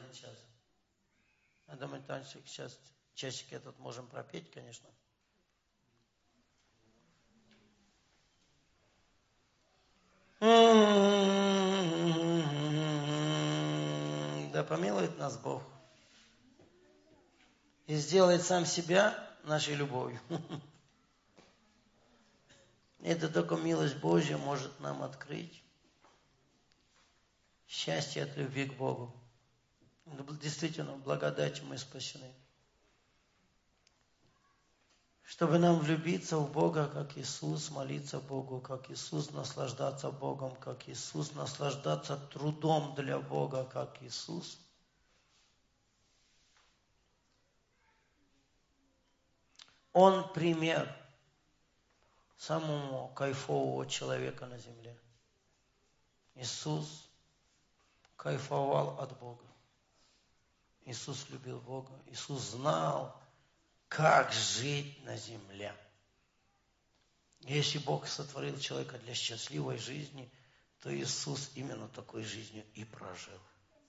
1 час. Я думаю, Танчик, сейчас часик этот можем пропеть, конечно. Да помилует нас Бог и сделает сам себя нашей любовью. Это только милость Божья может нам открыть счастье от любви к Богу. Действительно, в благодати мы спасены. Чтобы нам влюбиться в Бога, как Иисус, молиться Богу, как Иисус, наслаждаться Богом, как Иисус, наслаждаться трудом для Бога, как Иисус. Он пример самого кайфового человека на земле. Иисус кайфовал от Бога. Иисус любил Бога. Иисус знал, как жить на земле. Если Бог сотворил человека для счастливой жизни, то Иисус именно такой жизнью и прожил.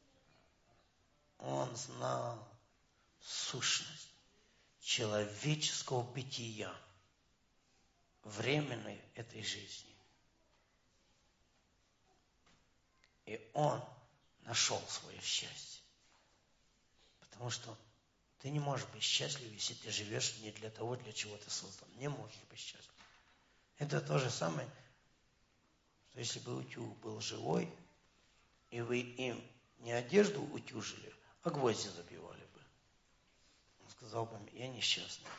Он знал сущность человеческого бытия, временной этой жизни. И он нашел свое счастье. Потому что ты не можешь быть счастлив, если ты живешь не для того, для чего ты создан. Не можешь быть счастлив. Это то же самое, что если бы утюг был живой, и вы им не одежду утюжили, а гвозди забивали бы. Он сказал бы, я несчастный.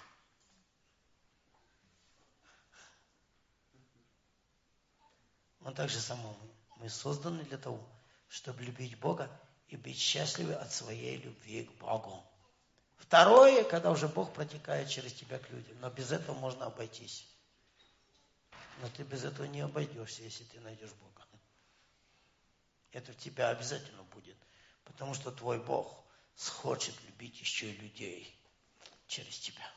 Он так же само мы созданы для того, чтобы любить Бога и быть счастливы от своей любви к Богу. Второе, когда уже Бог протекает через тебя к людям. Но без этого можно обойтись. Но ты без этого не обойдешься, если ты найдешь Бога. Это в тебя обязательно будет. Потому что твой Бог хочет любить еще и людей через тебя.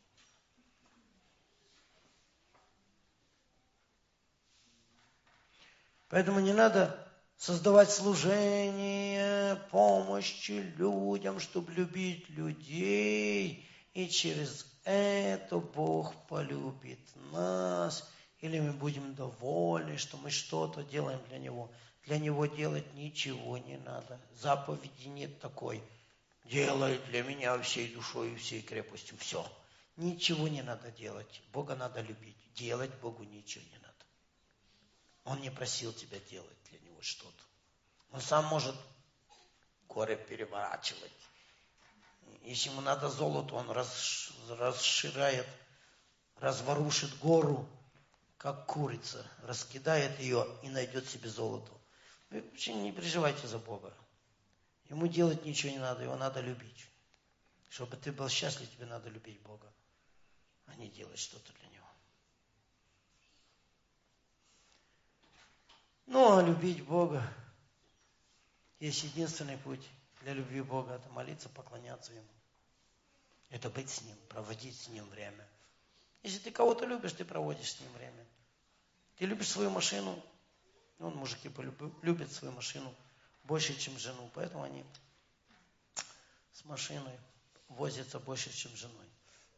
Поэтому не надо создавать служение, помощи людям, чтобы любить людей. И через это Бог полюбит нас. Или мы будем довольны, что мы что-то делаем для Него. Для Него делать ничего не надо. Заповеди нет такой. Делай для меня всей душой и всей крепостью. Все. Ничего не надо делать. Бога надо любить. Делать Богу ничего не надо. Он не просил тебя делать для Него что-то. Он сам может горы переворачивать. Если ему надо золото, он расширяет, разворушит гору, как курица, раскидает ее и найдет себе золото. Вы вообще не переживайте за Бога. Ему делать ничего не надо, его надо любить. Чтобы ты был счастлив, тебе надо любить Бога, а не делать что-то для Него. Ну, а любить Бога, есть единственный путь для любви Бога, это молиться, поклоняться Ему. Это быть с Ним, проводить с Ним время. Если ты кого-то любишь, ты проводишь с ним время. Ты любишь свою машину, мужики любят свою машину больше, чем жену, поэтому они с машиной возятся больше, чем с женой.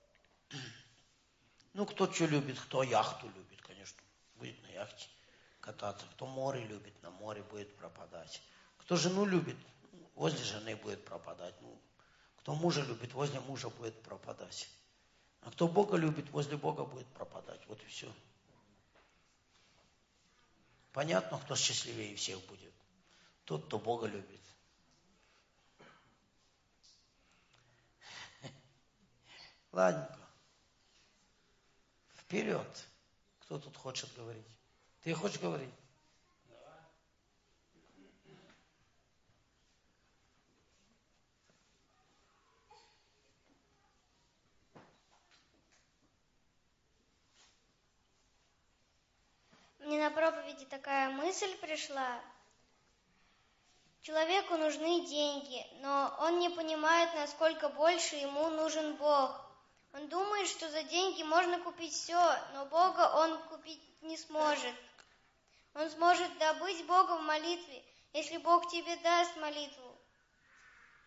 Кто что любит, кто яхту любит, конечно, будет на яхте кататься. Кто море любит, на море будет пропадать. Кто жену любит, возле жены будет пропадать. Кто мужа любит, возле мужа будет пропадать. А кто Бога любит, возле Бога будет пропадать. Вот и все. Понятно, кто счастливее всех будет? Тот, кто Бога любит. Ладненько. Вперед. Кто тут хочет говорить? Ты хочешь говорить? Мне на проповеди такая мысль пришла. Человеку нужны деньги, но он не понимает, насколько больше ему нужен Бог. Он думает, что за деньги можно купить все, но Бога он купить не сможет. Он сможет добыть Бога в молитве, если Бог тебе даст молитву.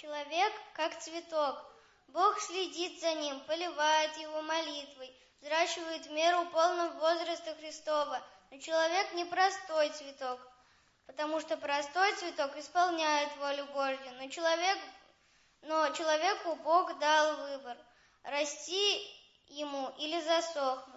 Человек как цветок. Бог следит за ним, поливает его молитвой, взращивает в меру полного возраста Христова. Но человек не простой цветок, потому что простой цветок исполняет волю Божью. Но человеку Бог дал выбор – расти ему или засохнуть.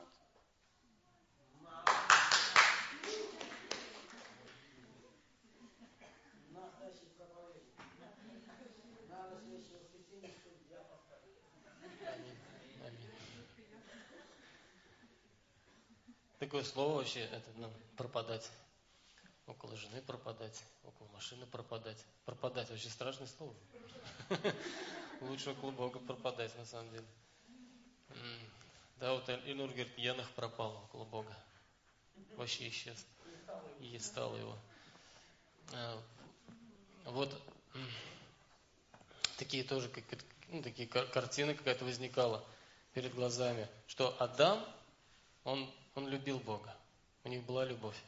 Такое слово вообще, это, пропадать. Около жены пропадать, около машины пропадать. Пропадать вообще страшное слово. Лучше около Бога пропадать, на самом деле. Да, вот Ильнур говорит, Янах пропал около Бога. Вообще исчез. И стало его. Вот такие тоже, такие картины какая-то возникала перед глазами, что Адам, он любил Бога. У них была любовь.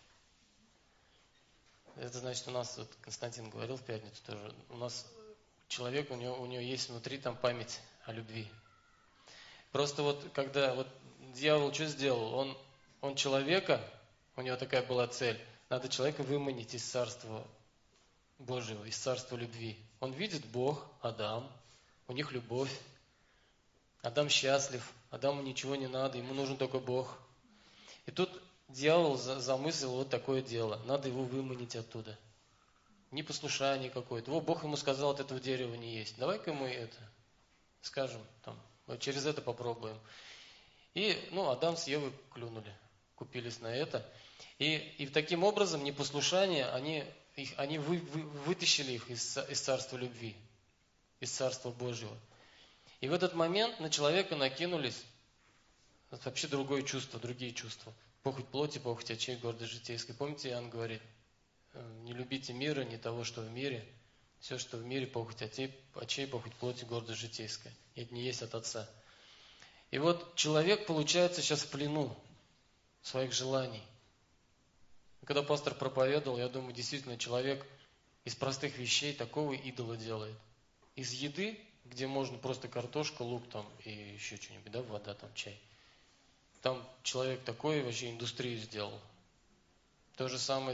Это значит, у нас, вот Константин говорил в пятницу тоже, у нас человек, у него есть внутри там память о любви. Просто вот, когда вот дьявол что сделал? Он человека, у него такая была цель, надо человека выманить из царства Божьего, из царства любви. Он видит Бог, Адам, у них любовь. Адам счастлив, Адаму ничего не надо, ему нужен только Бог. И тут дьявол замыслил вот такое дело. Надо его выманить оттуда. Непослушание какое-то. Бог ему сказал, от этого дерева не есть. Давай-ка мы это скажем, вот через это попробуем. И, Адам с Евой клюнули, купились на это. И таким образом непослушание, они вытащили их из царства любви, из царства Божьего. И в этот момент на человека накинулись вообще другие чувства. Похоть плоти, похоть очей, гордость житейской. Помните, Иоанн говорит, не любите мира, не того, что в мире. Все, что в мире, похоть очей, похоть плоти, гордость житейская. И это не есть от Отца. И вот человек, получается, сейчас в плену своих желаний. Когда пастор проповедовал, я думаю, действительно, человек из простых вещей такого идола делает. Из еды, где можно просто картошка, лук и еще что-нибудь, вода, чай. Там человек такой вообще индустрию сделал. То же самое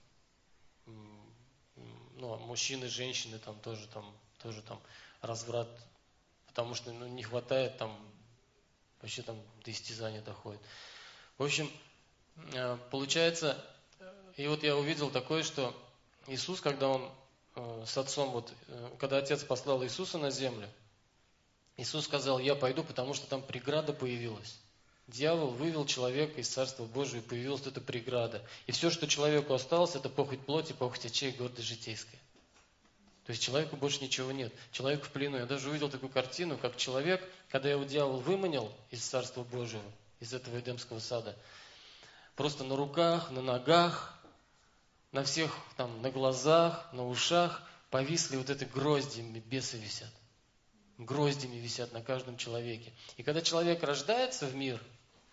мужчины, женщины, тоже разврат, потому что не хватает, вообще до истязания доходит. В общем, получается, и вот я увидел такое, что Иисус, когда он с Отцом, когда Отец послал Иисуса на землю, Иисус сказал, я пойду, потому что там преграда появилась. Дьявол вывел человека из Царства Божьего, и появилась эта преграда. И все, что человеку осталось, это похоть плоти, похоть очей, гордость житейская. То есть человеку больше ничего нет. Человек в плену. Я даже увидел такую картину, как человек, когда его дьявол выманил из Царства Божьего, из этого Эдемского сада, просто на руках, на ногах, на всех, на глазах, на ушах повисли эти гроздями, бесы висят. Гроздями висят на каждом человеке. И когда человек рождается в мир,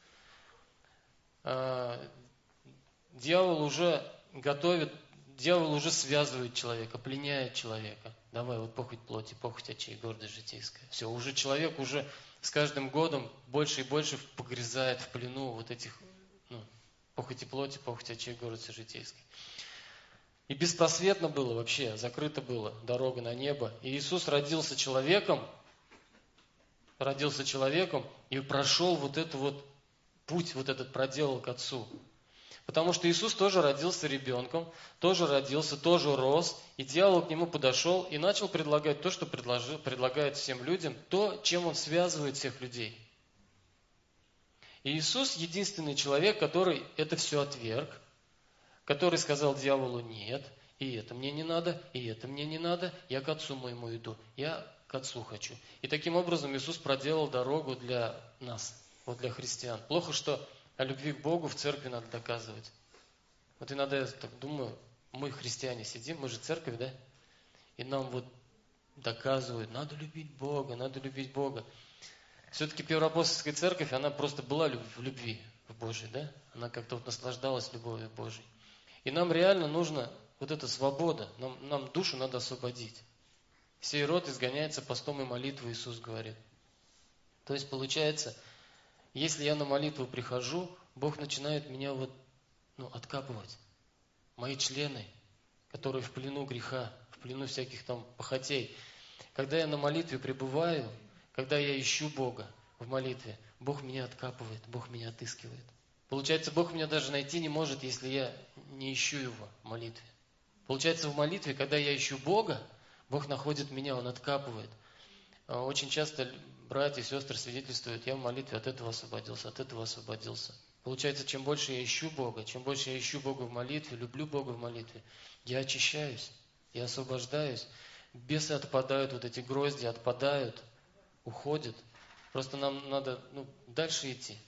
дьявол уже связывает человека, пленяет человека. Давай, похоть плоти, похоть очей, гордость житейская. Все, уже человек с каждым годом больше и больше погрязает в плену этих похоти плоти, похоть очей, гордости житейской. И беспросветно было вообще, закрыта была дорога на небо. И Иисус родился человеком и прошел этот путь, этот проделал к Отцу. Потому что Иисус тоже родился ребенком, тоже рос, и дьявол к нему подошел и начал предлагать то, что предлагает всем людям, то, чем он связывает всех людей. И Иисус единственный человек, который это все отверг, который сказал дьяволу нет, и это мне не надо, и это мне не надо, я к Отцу моему иду, я к Отцу хочу. И таким образом Иисус проделал дорогу для нас, для христиан. Плохо, что о любви к Богу в церкви надо доказывать. Иногда я так думаю, мы христиане сидим, мы же церковь, да? И нам доказывают, надо любить Бога, надо любить Бога. Все-таки Первоапостольская церковь, она просто была в любви в Божьей, да? Она как-то наслаждалась любовью Божьей. И нам реально нужна эта свобода, нам душу надо освободить. Сей род изгоняется постом и молитвой, Иисус говорит. То есть получается, если я на молитву прихожу, Бог начинает меня откапывать. Мои члены, которые в плену греха, в плену всяких там похотей. Когда я на молитве пребываю, когда я ищу Бога в молитве, Бог меня откапывает, Бог меня отыскивает. Получается, Бог меня даже найти не может, если я не ищу Его в молитве. Получается, в молитве, когда я ищу Бога, Бог находит меня, Он откапывает. Очень часто братья и сестры свидетельствуют, я в молитве от этого освободился, от этого освободился. Получается, чем больше я ищу Бога, чем больше я ищу Бога в молитве, люблю Бога в молитве, я очищаюсь, я освобождаюсь. Бесы отпадают, вот эти грозди отпадают, уходят. Просто нам надо дальше идти.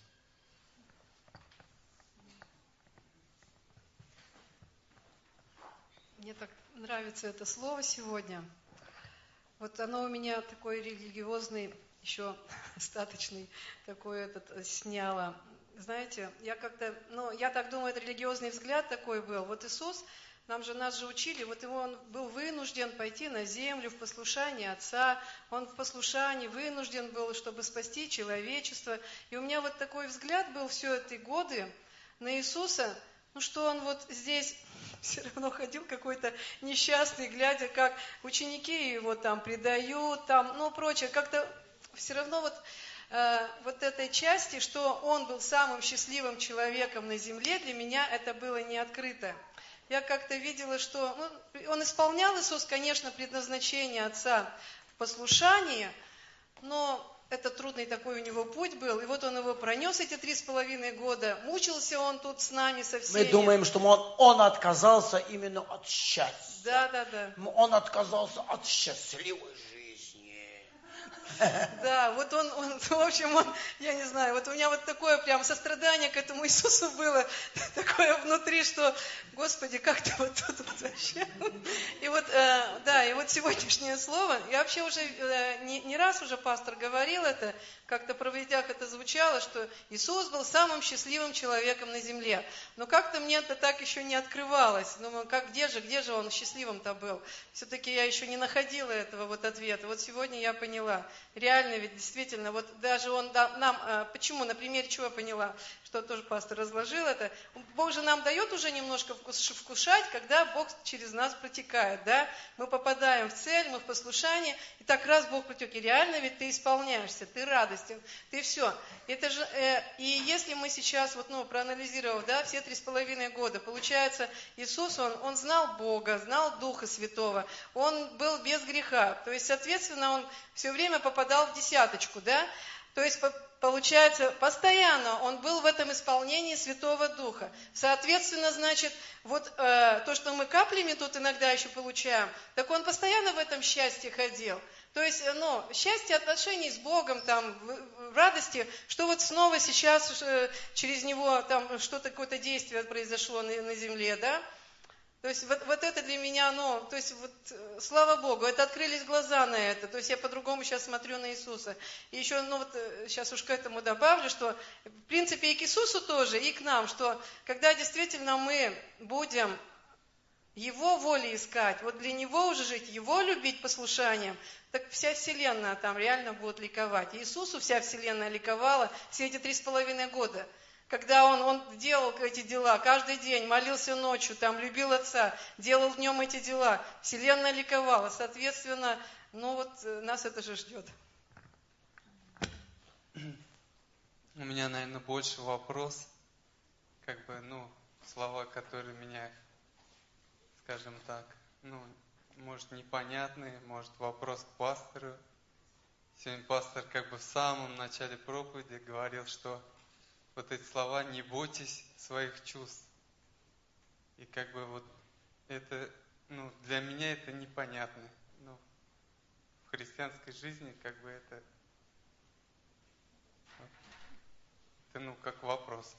Мне так нравится это слово сегодня. Вот оно у меня такой религиозный, еще остаточный, такой сняло. Знаете, я так думаю, это религиозный взгляд такой был. Вот Иисус, нас же учили, он был вынужден пойти на землю в послушание Отца, Он в послушании вынужден был, чтобы спасти человечество. И у меня вот такой взгляд был все эти годы на Иисуса, что Он здесь все равно ходил какой-то несчастный, глядя, как ученики его там предают, прочее. Как-то все равно этой части, что он был самым счастливым человеком на земле, для меня это было не открыто. Я как-то видела, что он исполнял, Иисус, конечно, предназначение Отца в послушании, но это трудный такой у него путь был. И он его пронес эти 3,5 года. Мучился он тут с нами, со всеми. Мы думаем, что он отказался именно от счастья. Да. Он отказался от счастливой жизни. Да, в общем, я не знаю, у меня такое прям сострадание к этому Иисусу было, такое внутри, что, Господи, как ты тут вообще? И сегодняшнее слово, я вообще уже не раз уже пастор говорил это, как-то в проведях это звучало, что Иисус был самым счастливым человеком на земле. Но как-то мне это так еще не открывалось. Думаю, где же он счастливым-то был? Все-таки я еще не находила этого ответа. Сегодня я поняла. Реально ведь действительно, даже он нам, почему, на примере чего я поняла, что тоже пастор разложил это, Бог же нам дает уже немножко вкушать, когда Бог через нас протекает, да, мы попадаем в цель, мы в послушание, и так раз Бог протек, и реально ведь ты исполняешься, ты радостен, ты все. Это же, и если мы сейчас, проанализировав, да, все 3,5 года, получается, Иисус, он знал Бога, знал Духа Святого, он был без греха, то есть, соответственно, он все время попадал в десяточку, да, то есть, получается, постоянно он был в этом исполнении Святого Духа. Соответственно, значит, то, что мы каплями тут иногда еще получаем, так он постоянно в этом счастье ходил. То есть, счастье отношений с Богом, в радости, что снова сейчас через него что-то, какое-то действие произошло на земле, да. То есть, это для меня, слава Богу, это открылись глаза на это. То есть, я по-другому сейчас смотрю на Иисуса. И еще, сейчас уж к этому добавлю, что, в принципе, и к Иисусу тоже, и к нам, что, когда действительно мы будем Его воли искать, для Него уже жить, Его любить послушанием, так вся Вселенная там реально будет ликовать. Иисусу вся Вселенная ликовала все эти 3,5 года. Когда он делал эти дела, каждый день молился ночью, любил Отца, делал днем эти дела, Вселенная ликовала. Соответственно, нас это же ждет. У меня, наверное, больше вопрос, слова, которые меня, скажем так, может, непонятные, может, вопрос к пастору. Сегодня пастор в самом начале проповеди говорил, что эти слова «не бойтесь своих чувств». И это, для меня это непонятно. В христианской жизни это как вопрос.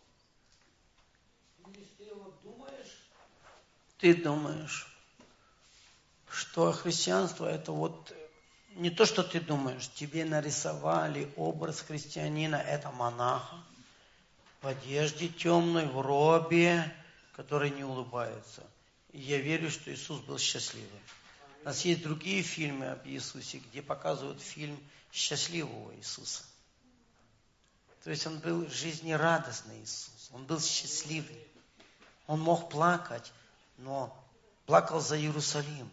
Ты думаешь, что христианство это не то, что ты думаешь, тебе нарисовали образ христианина, это монаха, в одежде темной, в робе, который не улыбается. И я верю, что Иисус был счастливым. У нас есть другие фильмы об Иисусе, где показывают фильм счастливого Иисуса. То есть он был жизнерадостный Иисус, он был счастливый. Он мог плакать, но плакал за Иерусалим.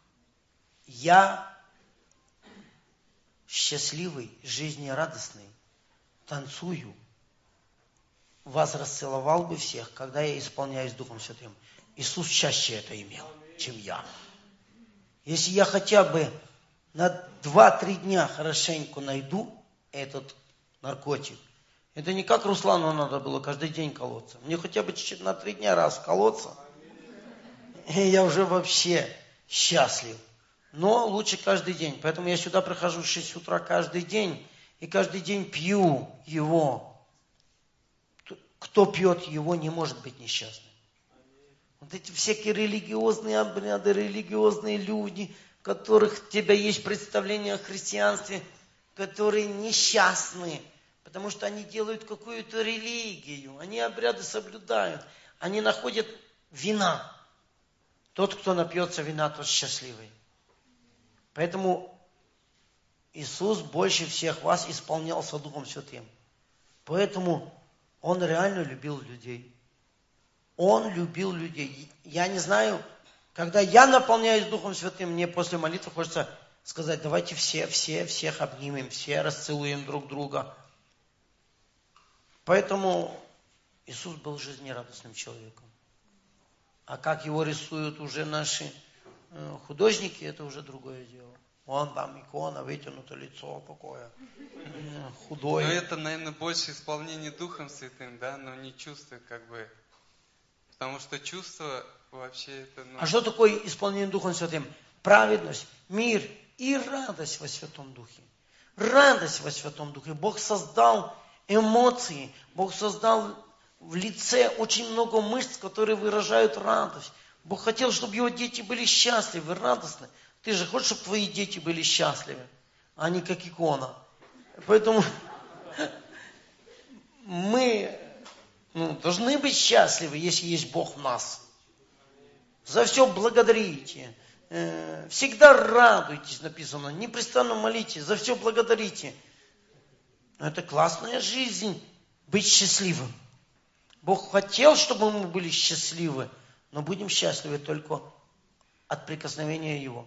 Я счастливый, жизнерадостный, танцую, вас расцеловал бы всех, когда я исполняюсь Духом Святым. Иисус чаще это имел, чем я. Если я хотя бы на 2-3 дня хорошенько найду этот наркотик, это не как Руслану надо было каждый день колоться. Мне хотя бы чуть-чуть на 3 дня раз колоться, и я уже вообще счастлив. Но лучше каждый день. Поэтому я сюда прихожу в 6 утра каждый день, и каждый день пью его. Кто пьет его, не может быть несчастным. Вот эти всякие религиозные обряды, религиозные люди, у которых у тебя есть представление о христианстве, которые несчастны, потому что они делают какую-то религию, они обряды соблюдают, они находят вина. Тот, кто напьется вина, тот счастливый. Поэтому Иисус больше всех вас исполнялся Духом Святым. Поэтому Он реально любил людей. Он любил людей. Я не знаю, когда я наполняюсь Духом Святым, мне после молитвы хочется сказать, давайте всех обнимем, все расцелуем друг друга. Поэтому Иисус был жизнерадостным человеком. А как его рисуют уже наши художники, это уже другое дело. Вон там икона, вытянуто лицо такое, худое. Но это, наверное, больше исполнение Духом Святым, да, но не чувство, как бы. Потому что чувство вообще это... А что такое исполнение Духом Святым? Праведность, мир и радость во Святом Духе. Радость во Святом Духе. Бог создал эмоции, Бог создал в лице очень много мышц, которые выражают радость. Бог хотел, чтобы его дети были счастливы, радостны. Ты же хочешь, чтобы твои дети были счастливы, а не как икона. Поэтому мы должны быть счастливы, если есть Бог в нас. За все благодарите. Всегда радуйтесь, написано. Непрестанно молитесь, за все благодарите. Это классная жизнь, быть счастливым. Бог хотел, чтобы мы были счастливы, но будем счастливы только от прикосновения Его.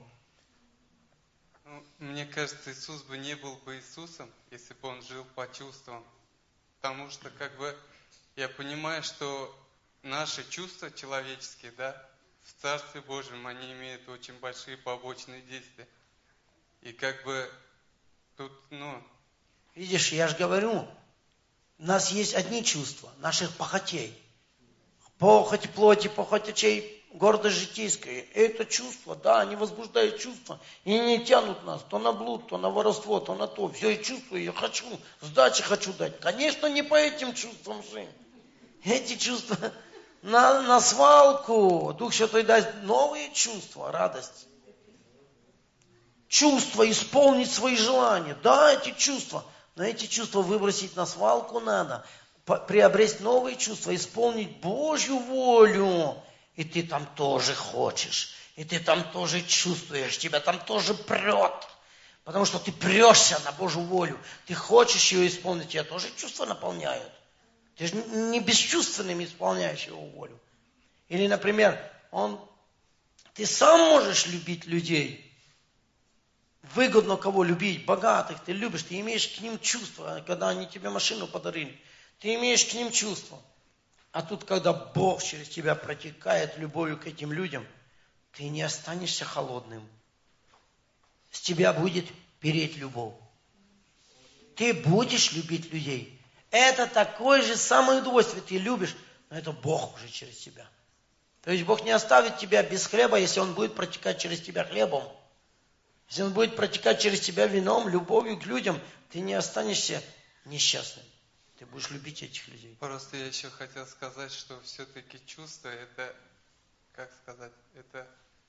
Мне кажется, Иисус бы не был бы Иисусом, если бы Он жил по чувствам. Потому что, как бы, я понимаю, что наши чувства человеческие, да, в Царстве Божьем, они имеют очень большие побочные действия. И как бы тут, Видишь, я же говорю, у нас есть одни чувства, наших похотей. Похоть плоти, похоть очей, гордость житейская. Это чувства, да, они возбуждают чувства. И они тянут нас то на блуд, то на воровство, то на то. Все, я чувствую, я хочу, сдачи хочу дать. Конечно, не по этим чувствам жить. Эти чувства на свалку. Дух Святой даст новые чувства, радость. Чувства, исполнить свои желания. Да, эти чувства. Но эти чувства выбросить на свалку надо. Приобрести новые чувства, исполнить Божью волю. И ты там тоже хочешь. И ты там тоже чувствуешь. Тебя там тоже прет. Потому что ты прешься на Божью волю. Ты хочешь ее исполнить. Тебя тоже чувства наполняют. Ты же не бесчувственным исполняешь его волю. Или, например, ты сам можешь любить людей. Выгодно кого любить, богатых, ты любишь, ты имеешь к ним чувства, когда они тебе машину подарили. Ты имеешь к ним чувства. А тут, когда Бог через тебя протекает любовью к этим людям, ты не останешься холодным. С тебя будет переть любовь. Ты будешь любить людей. Это такое же самое удовольствие. Ты любишь, но это Бог уже через тебя. То есть Бог не оставит тебя без хлеба, если Он будет протекать через тебя хлебом. Если Он будет протекать через тебя вином, любовью к людям, ты не останешься несчастным. Ты будешь любить этих людей. Просто я еще хотел сказать, что все-таки чувство, это, как сказать, это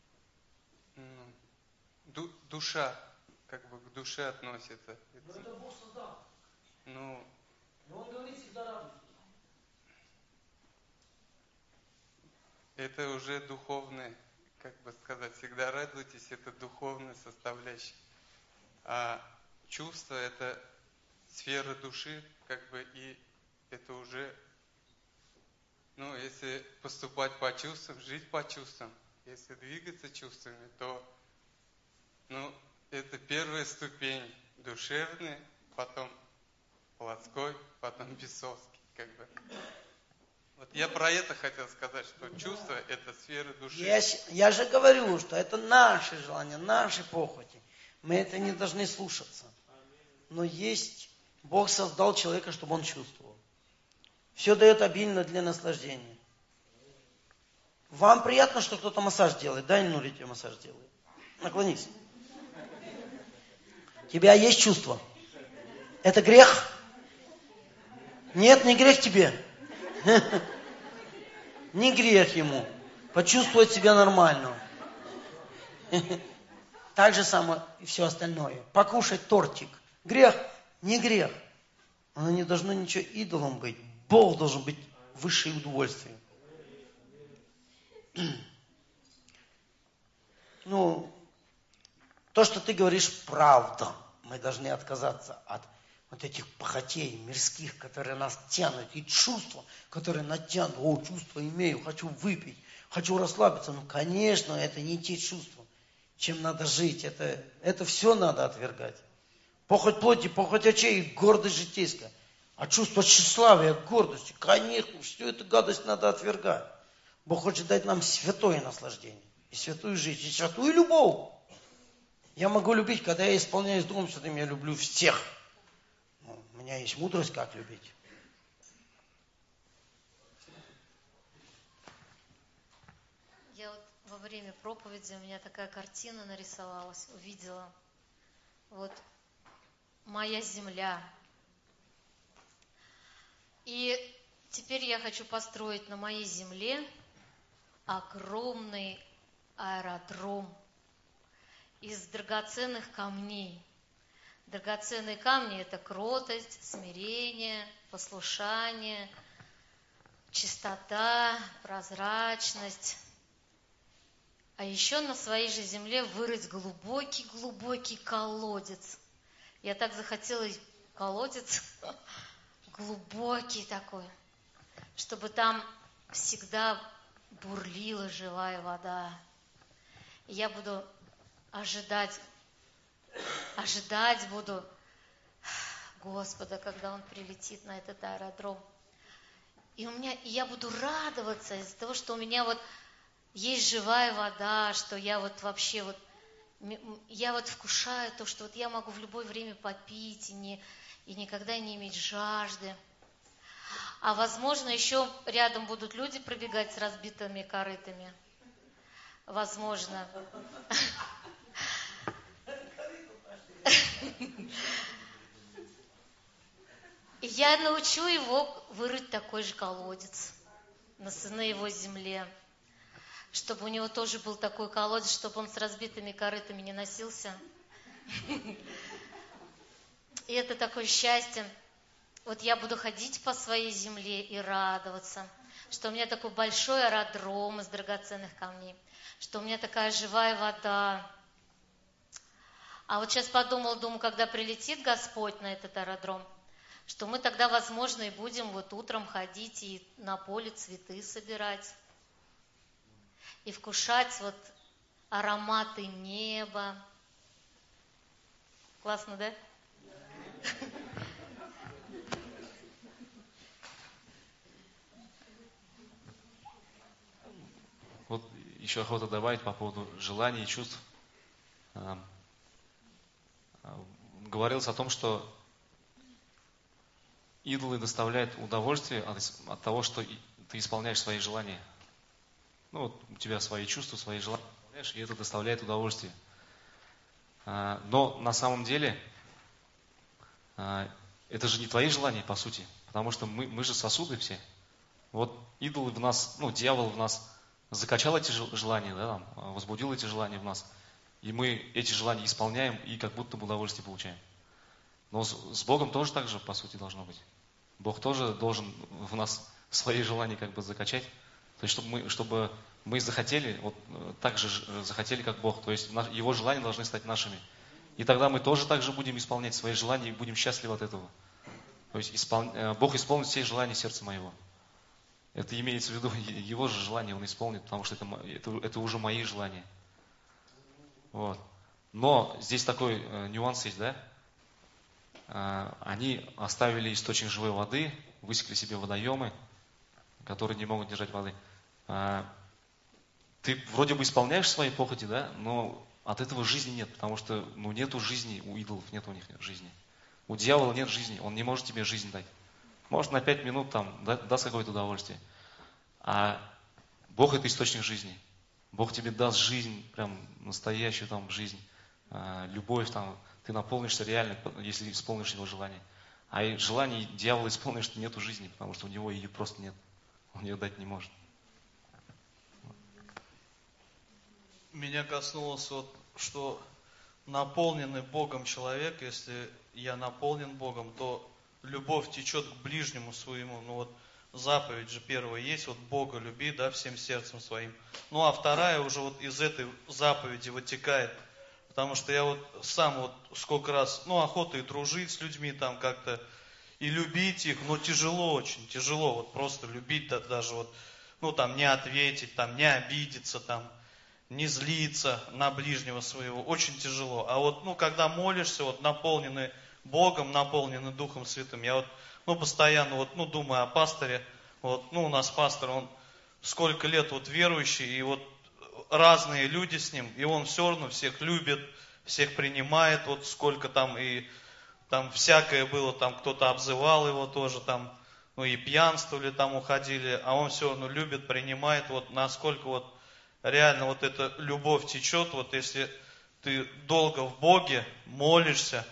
душа, как бы к душе относится. Но это Бог создал. Но Он говорит всегда радуйтесь. Это уже духовное, как бы сказать, всегда радуйтесь, это духовная составляющая. А чувство – это сфера души, как бы, и это уже, ну, если поступать по чувствам, жить по чувствам, если двигаться чувствами, то, ну, это первая ступень душевная, потом плотской, потом бесовский, как бы. Вот я про это хотел сказать, что чувство – это сфера души. Я же говорю, что это наши желания, наши похоти. Мы это не должны слушаться. Но есть, Бог создал человека, чтобы он чувствовал. Все дает обильно для наслаждения. Вам приятно, что кто-то массаж делает? Дай Нуре тебе массаж делает. Наклонись. У тебя есть чувство? Это грех? Нет, не грех тебе. Не грех ему. Почувствовать себя нормально. Так же самое и все остальное. Покушать тортик. Грех? Не грех. Оно не должно ничего идолом быть. Бог должен быть высшее удовольствие. Ну, то, что ты говоришь, правда. Мы должны отказаться от вот этих похотей мирских, которые нас тянут, и чувства, которые нас тянут. О, чувства имею, хочу выпить, хочу расслабиться. Ну, конечно, это не те чувства, чем надо жить. Это все надо отвергать. Похоть плоти, похоть очей, гордость житейская. А чувство тщеславия, гордости, конечно, всю эту гадость надо отвергать. Бог хочет дать нам святое наслаждение, и святую жизнь, и святую любовь. Я могу любить, когда я исполняюсь Духом Святым, я люблю всех. У меня есть мудрость, как любить. Я вот во время проповеди, у меня такая картина нарисовалась, увидела. Вот моя земля. И теперь я хочу построить на моей земле огромный аэродром из драгоценных камней. Драгоценные камни – это кротость, смирение, послушание, чистота, прозрачность. А еще на своей же земле вырыть глубокий-глубокий колодец. Я так захотела колодец глубокий такой, чтобы там всегда бурлила живая вода. И я буду ожидать буду Господа, когда Он прилетит на этот аэродром. И я буду радоваться из-за того, что у меня вот есть живая вода, что я вот вообще вот, я вот вкушаю то, что вот я могу в любое время попить и никогда не иметь жажды. А возможно, еще рядом будут люди пробегать с разбитыми корытами. Возможно. И я научу его вырыть такой же колодец на его земле, чтобы у него тоже был такой колодец, чтобы он с разбитыми корытами не носился. И это такое счастье. Вот я буду ходить по своей земле и радоваться, что у меня такой большой аэродром из драгоценных камней, что у меня такая живая вода. А вот сейчас думаю, когда прилетит Господь на этот аэродром, что мы тогда, возможно, и будем вот утром ходить и на поле цветы собирать, и вкушать вот ароматы неба. Классно, да? Вот еще охота добавить по поводу желаний и чувств. Говорилось о том, что идолы доставляют удовольствие от того, что ты исполняешь свои желания. Ну вот у тебя свои чувства, свои желания, и это доставляет удовольствие. Но на самом деле это же не твои желания, по сути, потому что мы же сосуды все. Вот идолы в нас, дьявол в нас закачал эти желания, да, возбудил эти желания в нас, и мы эти желания исполняем и как будто бы удовольствие получаем. Но с Богом тоже так же, по сути, должно быть. Бог тоже должен в нас свои желания как бы закачать, то есть чтобы мы захотели, вот так же захотели, как Бог. То есть Его желания должны стать нашими. И тогда мы тоже так же будем исполнять свои желания и будем счастливы от этого. То есть Бог исполнит все желания сердца моего. Это имеется в виду Его же желание Он исполнит, потому что это уже мои желания. Вот. Но здесь такой нюанс есть, да? Они оставили источник живой воды, высекли себе водоемы, которые не могут держать воды. Ты вроде бы исполняешь свои похоти, да, но от этого жизни нет, потому что нету жизни у идолов, нет у них жизни. У дьявола нет жизни, он не может тебе жизнь дать. Может на 5 минут там даст какое-то удовольствие. А Бог это источник жизни. Бог тебе даст жизнь, прям настоящую там жизнь, любовь там. Ты наполнишься реально, если исполнишь его желание. А и желание дьявола исполнишь, что нету жизни, потому что у него ее просто нет. Он ее дать не может. Меня коснулось вот, что наполненный Богом человек, если я наполнен Богом, то любовь течет к ближнему своему. Ну вот заповедь же первая есть, вот Бога люби, да, всем сердцем своим. Ну а вторая уже вот из этой заповеди вытекает. Потому что я вот сам вот сколько раз, охота и дружить с людьми там как-то, и любить их, но тяжело очень, тяжело вот просто любить даже вот, не ответить, там, не обидеться, там, не злиться на ближнего своего, очень тяжело. А вот, когда молишься, вот, наполненный Богом, наполненный Духом Святым, я вот, постоянно, вот, думаю о пасторе, вот, у нас пастор, он сколько лет вот верующий, и вот разные люди с ним, и он все равно всех любит, всех принимает, вот сколько там, и там всякое было, там кто-то обзывал его тоже, там, и пьянствовали, там уходили, а он все равно любит, принимает, вот насколько вот реально вот эта любовь течет, вот если ты долго в Боге молишься,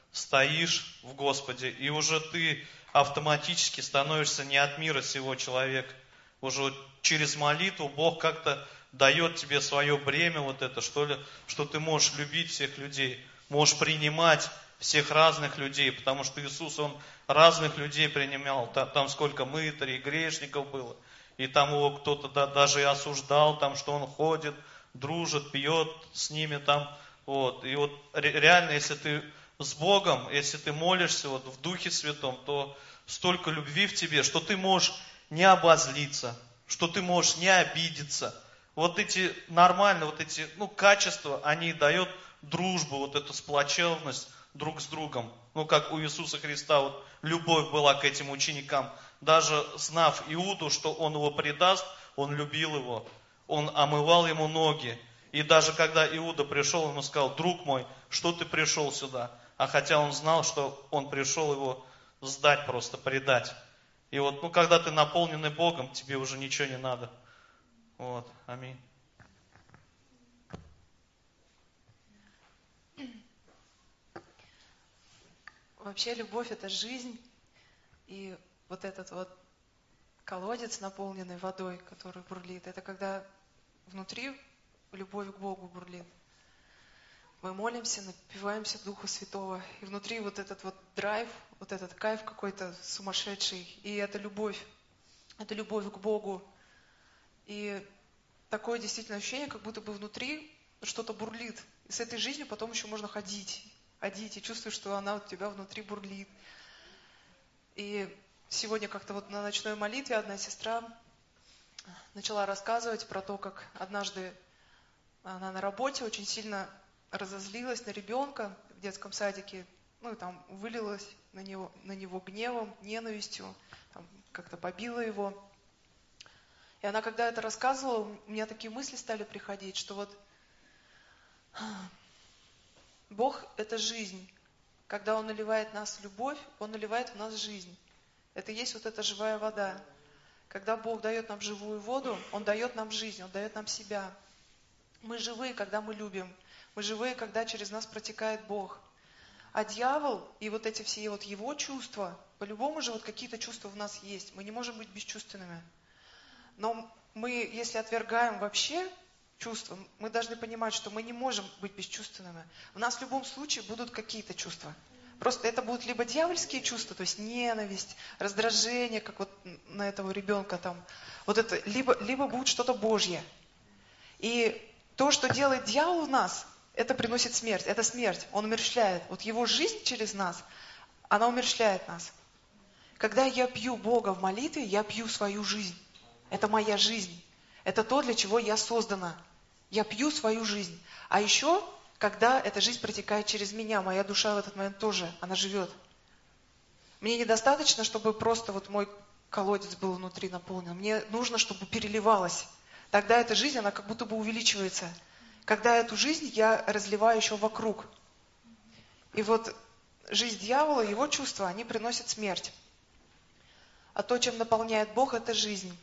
стоишь в Господе, и уже ты автоматически становишься не от мира сего человек. Уже вот через молитву Бог как-то дает тебе свое бремя вот это, что ли, что ты можешь любить всех людей, можешь принимать всех разных людей, потому что Иисус, Он разных людей принимал, там сколько мытарей, грешников было, и там его кто-то даже и осуждал, там, что он ходит, дружит, пьет с ними там, вот, и вот реально, если ты с Богом, если ты молишься вот в Духе Святом, то столько любви в тебе, что ты можешь не обозлиться, что ты можешь не обидеться. Вот эти нормальные, вот эти, качества, они дают дружбу, вот эту сплоченность друг с другом. Как у Иисуса Христа, вот любовь была к этим ученикам. Даже знав Иуду, что он его предаст, он любил его. Он омывал ему ноги. И даже когда Иуда пришел, ему сказал: друг мой, что ты пришел сюда? А хотя он знал, что он пришел его сдать просто, предать. И вот, когда ты наполненный Богом, тебе уже ничего не надо. Вот, аминь. Вообще любовь – это жизнь. И вот этот вот колодец, наполненный водой, который бурлит, это когда внутри любовь к Богу бурлит. Мы молимся, напиваемся Духа Святого, и внутри вот этот вот драйв, вот этот кайф какой-то сумасшедший, и это любовь к Богу. И такое действительно ощущение, как будто бы внутри что-то бурлит. И с этой жизнью потом еще можно ходить, и чувствуешь, что она у тебя внутри бурлит. И сегодня как-то вот на ночной молитве одна сестра начала рассказывать про то, как однажды она на работе очень сильно разозлилась на ребенка в детском садике, и там вылилась на него гневом, ненавистью, там как-то побила его. И она, когда это рассказывала, у меня такие мысли стали приходить, что вот Бог – это жизнь. Когда Он наливает в нас любовь, Он наливает в нас жизнь. Это и есть вот эта живая вода. Когда Бог дает нам живую воду, Он дает нам жизнь, Он дает нам себя. Мы живые, когда мы любим. Мы живые, когда через нас протекает Бог. А дьявол и вот эти все вот его чувства, по-любому же вот какие-то чувства в нас есть. Мы не можем быть бесчувственными. Но мы, если отвергаем вообще чувства, мы должны понимать, что мы не можем быть бесчувственными. У нас в любом случае будут какие-то чувства. Просто это будут либо дьявольские чувства, то есть ненависть, раздражение, как вот на этого ребенка там. Вот это, либо будет что-то Божье. И то, что делает дьявол в нас, это приносит смерть. Это смерть. Он умерщвляет. Вот его жизнь через нас, она умерщвляет нас. Когда я пью Бога в молитве, я пью свою жизнь. Это моя жизнь. Это то, для чего я создана. Я пью свою жизнь. А еще, когда эта жизнь протекает через меня, моя душа в этот момент тоже, она живет. Мне недостаточно, чтобы просто вот мой колодец был внутри наполнен. Мне нужно, чтобы переливалось. Тогда эта жизнь, она как будто бы увеличивается. Когда эту жизнь я разливаю еще вокруг. И вот жизнь дьявола, его чувства, они приносят смерть. А то, чем наполняет Бог, это жизнь.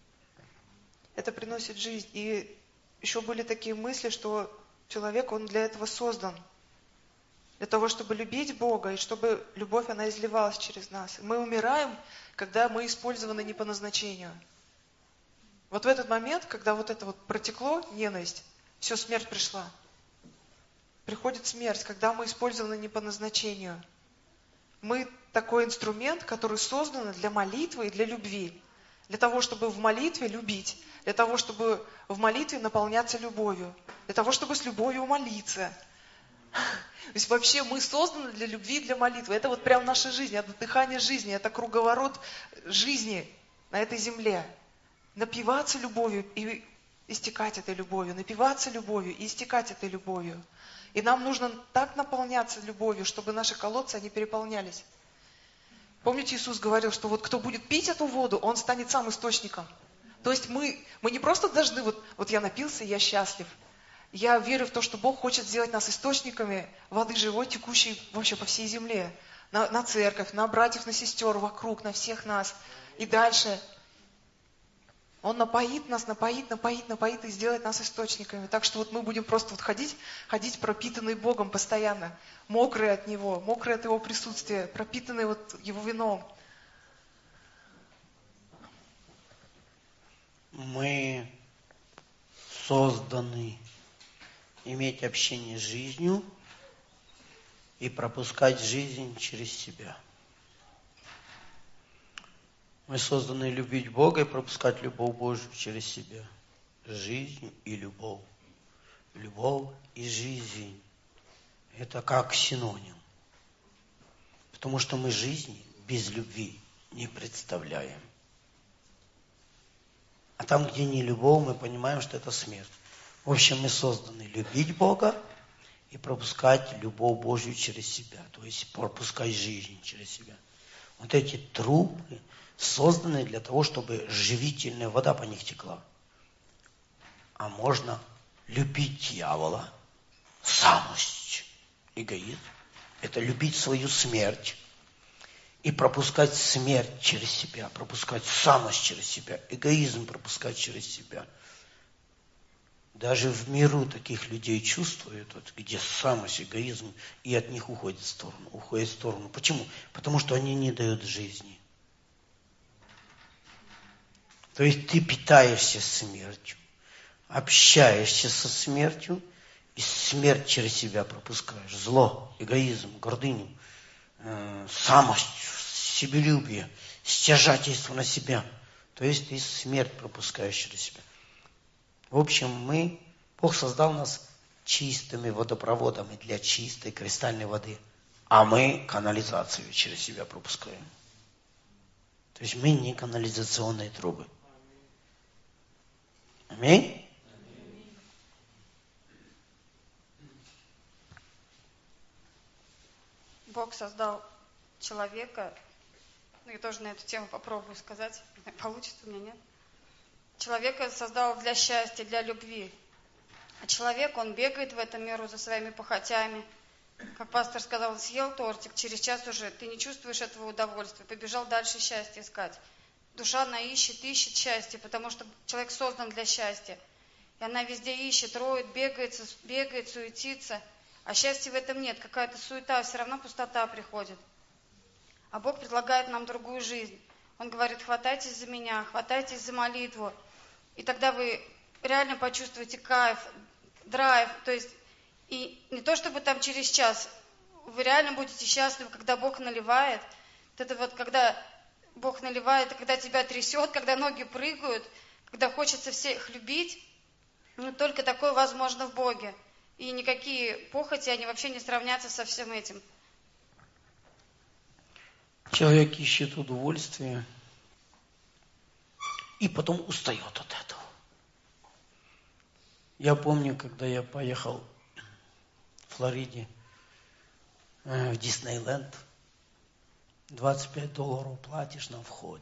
Это приносит жизнь. И еще были такие мысли, что человек, он для этого создан. Для того, чтобы любить Бога, и чтобы любовь, она изливалась через нас. Мы умираем, когда мы использованы не по назначению. Вот в этот момент, когда вот это вот протекло, ненависть, все, смерть пришла. Приходит смерть, когда мы использованы не по назначению. Мы такой инструмент, который создан для молитвы и для любви. Для того, чтобы в молитве любить. Для того, чтобы в молитве наполняться любовью. Для того, чтобы с любовью молиться. То есть вообще мы созданы для любви и для молитвы. Это вот прям наша жизнь, это дыхание жизни, это круговорот жизни на этой земле. Напиваться любовью и истекать этой любовью. Напиваться любовью и истекать этой любовью. И нам нужно так наполняться любовью, чтобы наши колодцы, они переполнялись. Помните, Иисус говорил, что вот кто будет пить эту воду, он станет сам источником. То есть мы не просто должны, вот я напился, и я счастлив. Я верю в то, что Бог хочет сделать нас источниками воды живой, текущей вообще по всей земле. На церковь, на братьев, на сестер, вокруг, на всех нас. И дальше. Он напоит нас, напоит и сделает нас источниками. Так что вот мы будем просто вот ходить пропитанные Богом постоянно. Мокрые от Него, мокрые от Его присутствия, пропитанные вот Его вином. Мы созданы иметь общение с жизнью и пропускать жизнь через себя. Мы созданы любить Бога и пропускать любовь Божию через себя. Жизнь и любовь. Любовь и жизнь. Это как синоним. Потому что мы жизни без любви не представляем. А там, где не любовь, мы понимаем, что это смерть. В общем, мы созданы любить Бога и пропускать любовь Божью через себя. То есть пропускать жизнь через себя. Вот эти трубы созданы для того, чтобы живительная вода по них текла. А можно любить дьявола, самость, эгоизм. Это любить свою смерть и пропускать смерть через себя, пропускать самость через себя, эгоизм пропускать через себя. Даже в миру таких людей чувствуют, вот, где самость, эгоизм, и от них уходит в сторону. Почему? Потому что они не дают жизни. То есть ты питаешься смертью, общаешься со смертью, и смерть через себя пропускаешь. Зло, эгоизм, гордыню, самость, себелюбие, стяжательство на себя. То есть ты смерть пропускаешь через себя. В общем, Бог создал нас чистыми водопроводами для чистой кристальной воды, а мы канализацию через себя пропускаем. То есть мы не канализационные трубы. Аминь? Бог создал человека, я тоже на эту тему попробую сказать, получится у меня, нет? Человека создал для счастья, для любви. А человек, он бегает в этом миру за своими похотями. Как пастор сказал, он съел тортик, через час уже ты не чувствуешь этого удовольствия, побежал дальше счастье искать. Душа, она ищет счастье, потому что человек создан для счастья. И она везде ищет, роет, бегает, суетится. А счастья в этом нет, какая-то суета, все равно пустота приходит. А Бог предлагает нам другую жизнь. Он говорит, хватайтесь за меня, хватайтесь за молитву. И тогда вы реально почувствуете кайф, драйв. То есть, и не то чтобы там через час, вы реально будете счастливы, когда Бог наливает. Это вот когда Бог наливает, когда тебя трясет, когда ноги прыгают, когда хочется всех любить. Только такое возможно в Боге. И никакие похоти, они вообще не сравнятся со всем этим. Человек ищет удовольствие и потом устает от этого. Я помню, когда я поехал в Флориде в Диснейленд, $25 платишь на входе.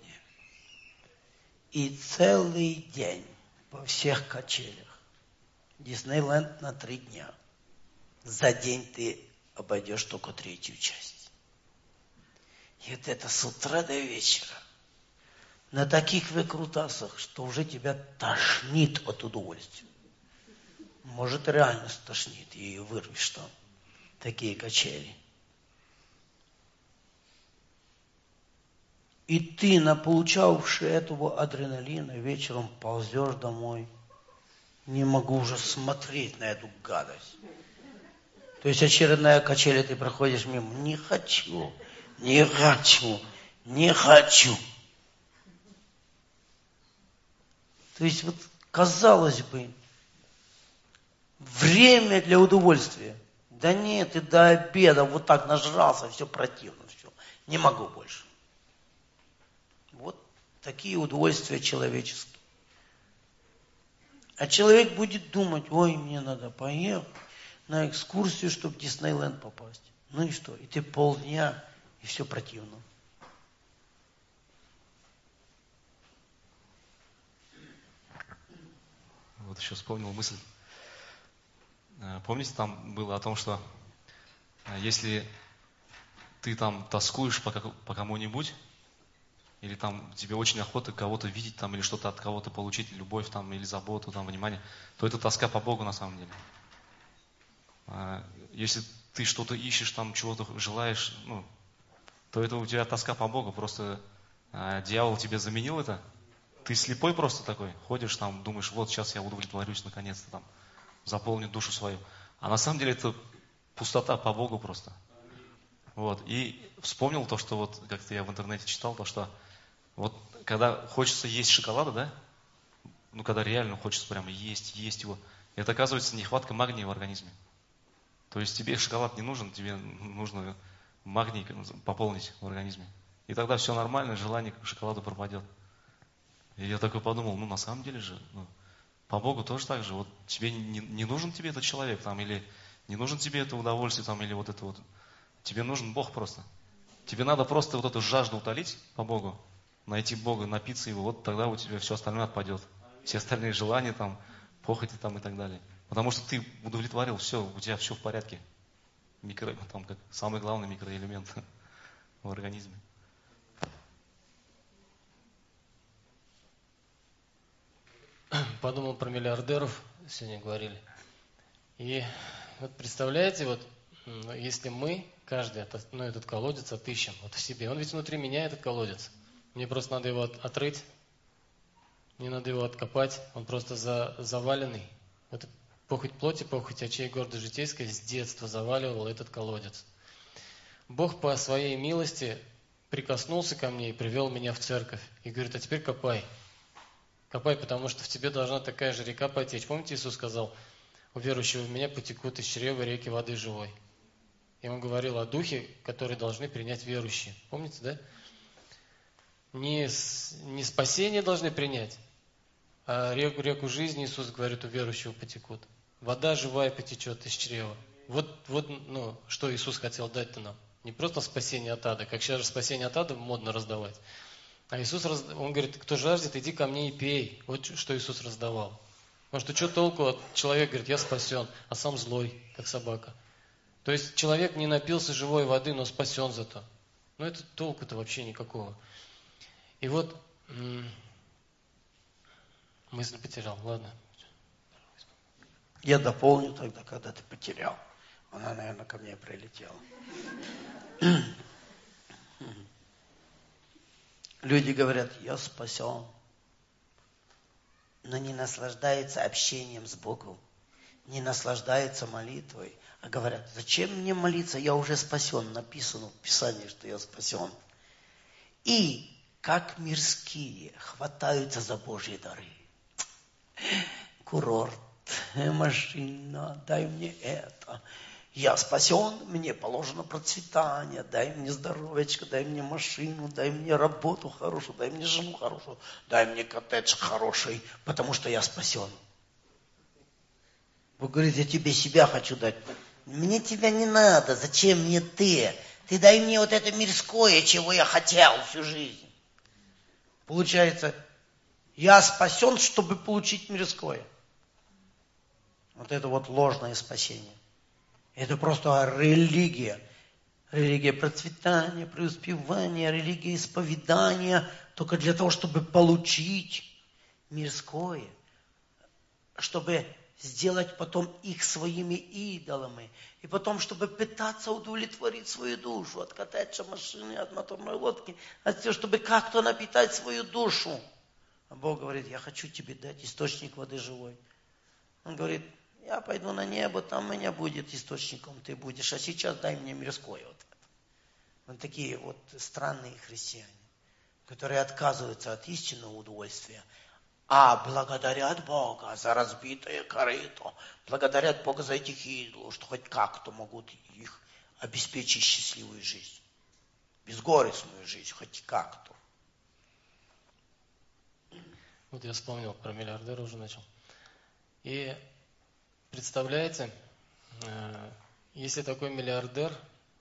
И целый день по всех качелях. Диснейленд на 3 дня. За день ты обойдешь только 3-ю часть. И вот это с утра до вечера. На таких выкрутасах, что уже тебя тошнит от удовольствия. Может, реально стошнит, и вырвешь там. Такие качели. И ты, наполучавший этого адреналина, вечером ползешь домой. Не могу уже смотреть на эту гадость. То есть очередная качеля, ты проходишь мимо. Не хочу, не хочу, не хочу. То есть вот, казалось бы, время для удовольствия. Да нет, ты до обеда вот так нажрался, все противно, все. Не могу больше. Вот такие удовольствия человеческие. А человек будет думать, ой, мне надо поехать на экскурсию, чтобы в Диснейленд попасть. Ну и что? И ты полдня, и все противно. Вот еще вспомнил мысль. Помните, там было о том, что если ты там тоскуешь по кому-нибудь, или там тебе очень охота кого-то видеть там, или что-то от кого-то получить, любовь там, или заботу, там, внимание, то это тоска по Богу на самом деле. Если ты что-то ищешь, там, чего-то желаешь, то это у тебя тоска по Богу. Просто дьявол тебе заменил это. Ты слепой просто такой, ходишь там, думаешь, вот сейчас я удовлетворюсь наконец-то там, заполню душу свою. А на самом деле это пустота по Богу просто. Вот. И вспомнил то, что вот как-то я в интернете читал, то, что вот когда хочется есть шоколада, да, когда реально хочется прямо есть его, это оказывается нехватка магния в организме. То есть тебе шоколад не нужен, тебе нужно магний пополнить в организме. И тогда все нормально, желание к шоколаду пропадет. И я такой подумал, на самом деле же, по Богу тоже так же. Вот тебе не нужен тебе этот человек, там, или не нужен тебе это удовольствие, там, или вот это вот. Тебе нужен Бог просто. Тебе надо просто вот эту жажду утолить по Богу, найти Бога, напиться Его, вот тогда у тебя все остальное отпадет. Все остальные желания, там, похоти там и так далее. Потому что ты удовлетворил, все, у тебя все в порядке. Там, как самый главный микроэлемент в организме. Подумал про миллиардеров, сегодня говорили. И вот представляете, вот если мы, каждый этот колодец отыщем вот в себе, он ведь внутри меня этот колодец. Мне просто надо его отрыть, мне надо его откопать, он просто заваленный. Вот похоть плоти, похоть очей, гордость житейская с детства заваливал этот колодец. Бог по своей милости прикоснулся ко мне и привел меня в церковь. И говорит, а теперь копай. Копай, потому что в тебе должна такая же река потечь. Помните, Иисус сказал, у верующего в меня потекут из чрева реки воды живой. И он говорил о духе, который должны принять верующие. Помните, да? Не спасение должны принять, а реку жизни, Иисус говорит, у верующего потекут. Вода живая потечет из чрева. Вот, что Иисус хотел дать-то нам. Не просто спасение от ада, как сейчас же спасение от ада модно раздавать. А Иисус, он говорит, кто жаждет, иди ко мне и пей. Вот что Иисус раздавал. Потому что что толку, человек говорит, я спасен, а сам злой, как собака. То есть человек не напился живой воды, но спасен зато. Это толку-то вообще никакого. И вот, мысль потерял, ладно. Я дополню тогда, когда ты потерял. Она, наверное, ко мне прилетела. Люди говорят, я спасен, но не наслаждается общением с Богом, не наслаждается молитвой, а говорят, зачем мне молиться, я уже спасен, написано в Писании, что я спасен. И как мирские хватаются за Божьи дары. Курорт, машина, дай мне это. Я спасен, мне положено процветание, дай мне здоровечко, дай мне машину, дай мне работу хорошую, дай мне жену хорошую, дай мне коттедж хороший, потому что я спасен. Бог говорит, я тебе себя хочу дать. Мне тебя не надо, зачем мне ты? Ты дай мне вот это мирское, чего я хотел всю жизнь. Получается, я спасен, чтобы получить мирское. Вот это вот ложное спасение. Это просто религия. Религия процветания, преуспевания, религия исповедания. Только для того, чтобы получить мирское. Чтобы сделать потом их своими идолами. И потом, чтобы пытаться удовлетворить свою душу. От коттеджа, машины, от моторной лодки. От того, чтобы как-то напитать свою душу. А Бог говорит, я хочу тебе дать источник воды живой. Он говорит, я пойду на небо, там у меня будет источником, ты будешь, а сейчас дай мне мирское. Вот это. Вот такие вот странные христиане, которые отказываются от истинного удовольствия, а благодарят Бога за разбитое корыто, благодарят Бога за этих идолов, что хоть как-то могут их обеспечить счастливую жизнь, безгорестную жизнь, хоть как-то. Вот я вспомнил про миллиардера, уже начал. И представляете, если такой миллиардер,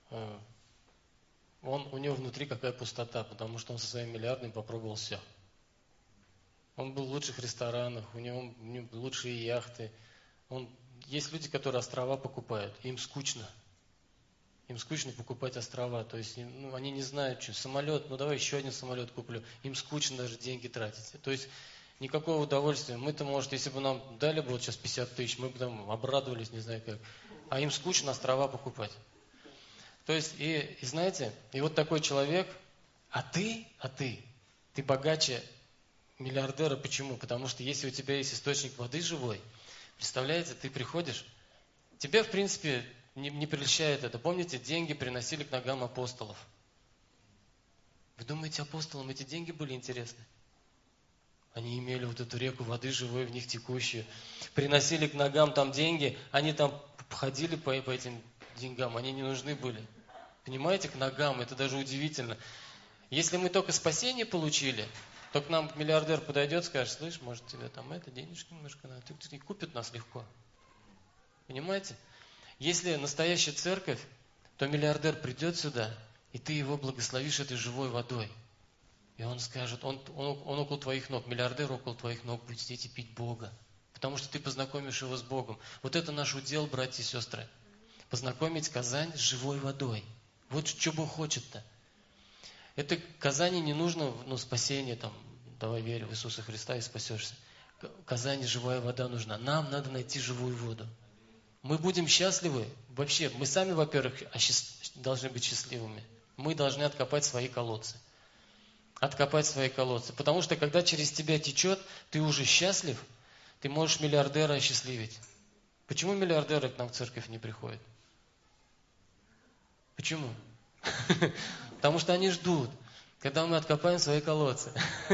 у него внутри какая пустота, потому что он со своим миллиардом попробовал все. Он был в лучших ресторанах, у него лучшие яхты. Есть люди, которые острова покупают, им скучно. Им скучно покупать острова, то есть они не знают, что самолет, давай еще один самолет куплю. Им скучно даже деньги тратить. То есть никакого удовольствия. Мы-то, может, если бы нам дали бы вот сейчас 50 тысяч, мы бы там обрадовались, не знаю как. А им скучно острова покупать. То есть, и знаете, и вот такой человек, а ты богаче миллиардера. Почему? Потому что если у тебя есть источник воды живой, представляете, ты приходишь, тебя, в принципе, не прельщает это. Помните, деньги приносили к ногам апостолов. Вы думаете, апостолам эти деньги были интересны? Они имели вот эту реку воды живой в них текущую. Приносили к ногам там деньги, они там ходили по этим деньгам, они не нужны были. Понимаете, к ногам, это даже удивительно. Если мы только спасение получили, то к нам миллиардер подойдет, скажет, слышь, может тебе там денежки немножко надо, и купит нас легко. Понимаете? Если настоящая церковь, то миллиардер придет сюда, и ты его благословишь этой живой водой. И он скажет, он около твоих ног, миллиардер около твоих ног будет сидеть и пить Бога. Потому что ты познакомишь его с Богом. Вот это наш удел, братья и сестры. Познакомить Казань с живой водой. Вот что Бог хочет-то. Это Казани не нужно, спасение, давай верь в Иисуса Христа и спасешься. Казани живая вода нужна. Нам надо найти живую воду. Мы будем счастливы. Вообще, мы сами, во-первых, должны быть счастливыми. Мы должны откопать свои колодцы. Откопать свои колодцы. Потому что, когда через тебя течет, ты уже счастлив, ты можешь миллиардера осчастливить. Почему миллиардеры к нам в церковь не приходят? Почему? Потому что они ждут, когда мы откопаем свои колодцы.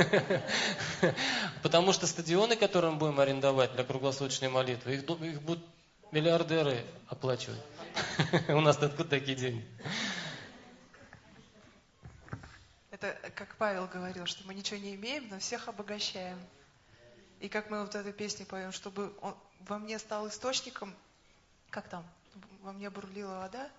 Потому что стадионы, которые мы будем арендовать для круглосуточной молитвы, их будут миллиардеры оплачивать. У нас откуда такие деньги? Это как Павел говорил, что мы ничего не имеем, но всех обогащаем. И как мы вот эту песню поем, чтобы он во мне стал источником, как там, во мне бурлила вода,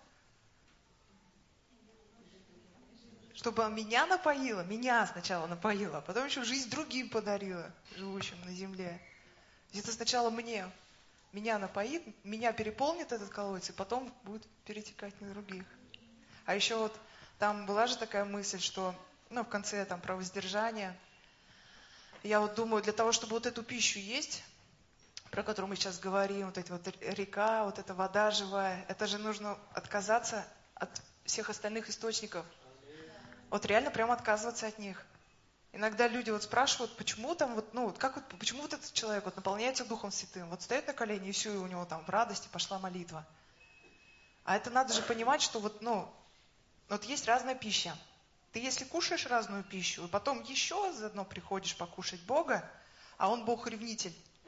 чтобы меня напоила, меня сначала напоила, а потом еще жизнь другим подарила, живущим на земле. Это сначала меня напоит, меня переполнит этот колодец, и потом будет перетекать на других. А еще вот там была же такая мысль, что, в конце про воздержание. Я вот думаю, для того, чтобы вот эту пищу есть, про которую мы сейчас говорим, вот эта вот река, вот эта вода живая, это же нужно отказаться от всех остальных источников. Вот реально прямо отказываться от них. Иногда люди вот спрашивают, почему там почему вот этот человек наполняется Духом Святым? Вот стоит на колени, и все, и у него там в радости пошла молитва. А это надо же понимать, что вот есть разная пища. Ты если кушаешь разную пищу, и потом еще заодно приходишь покушать Бога, а Он Бог-ревнитель,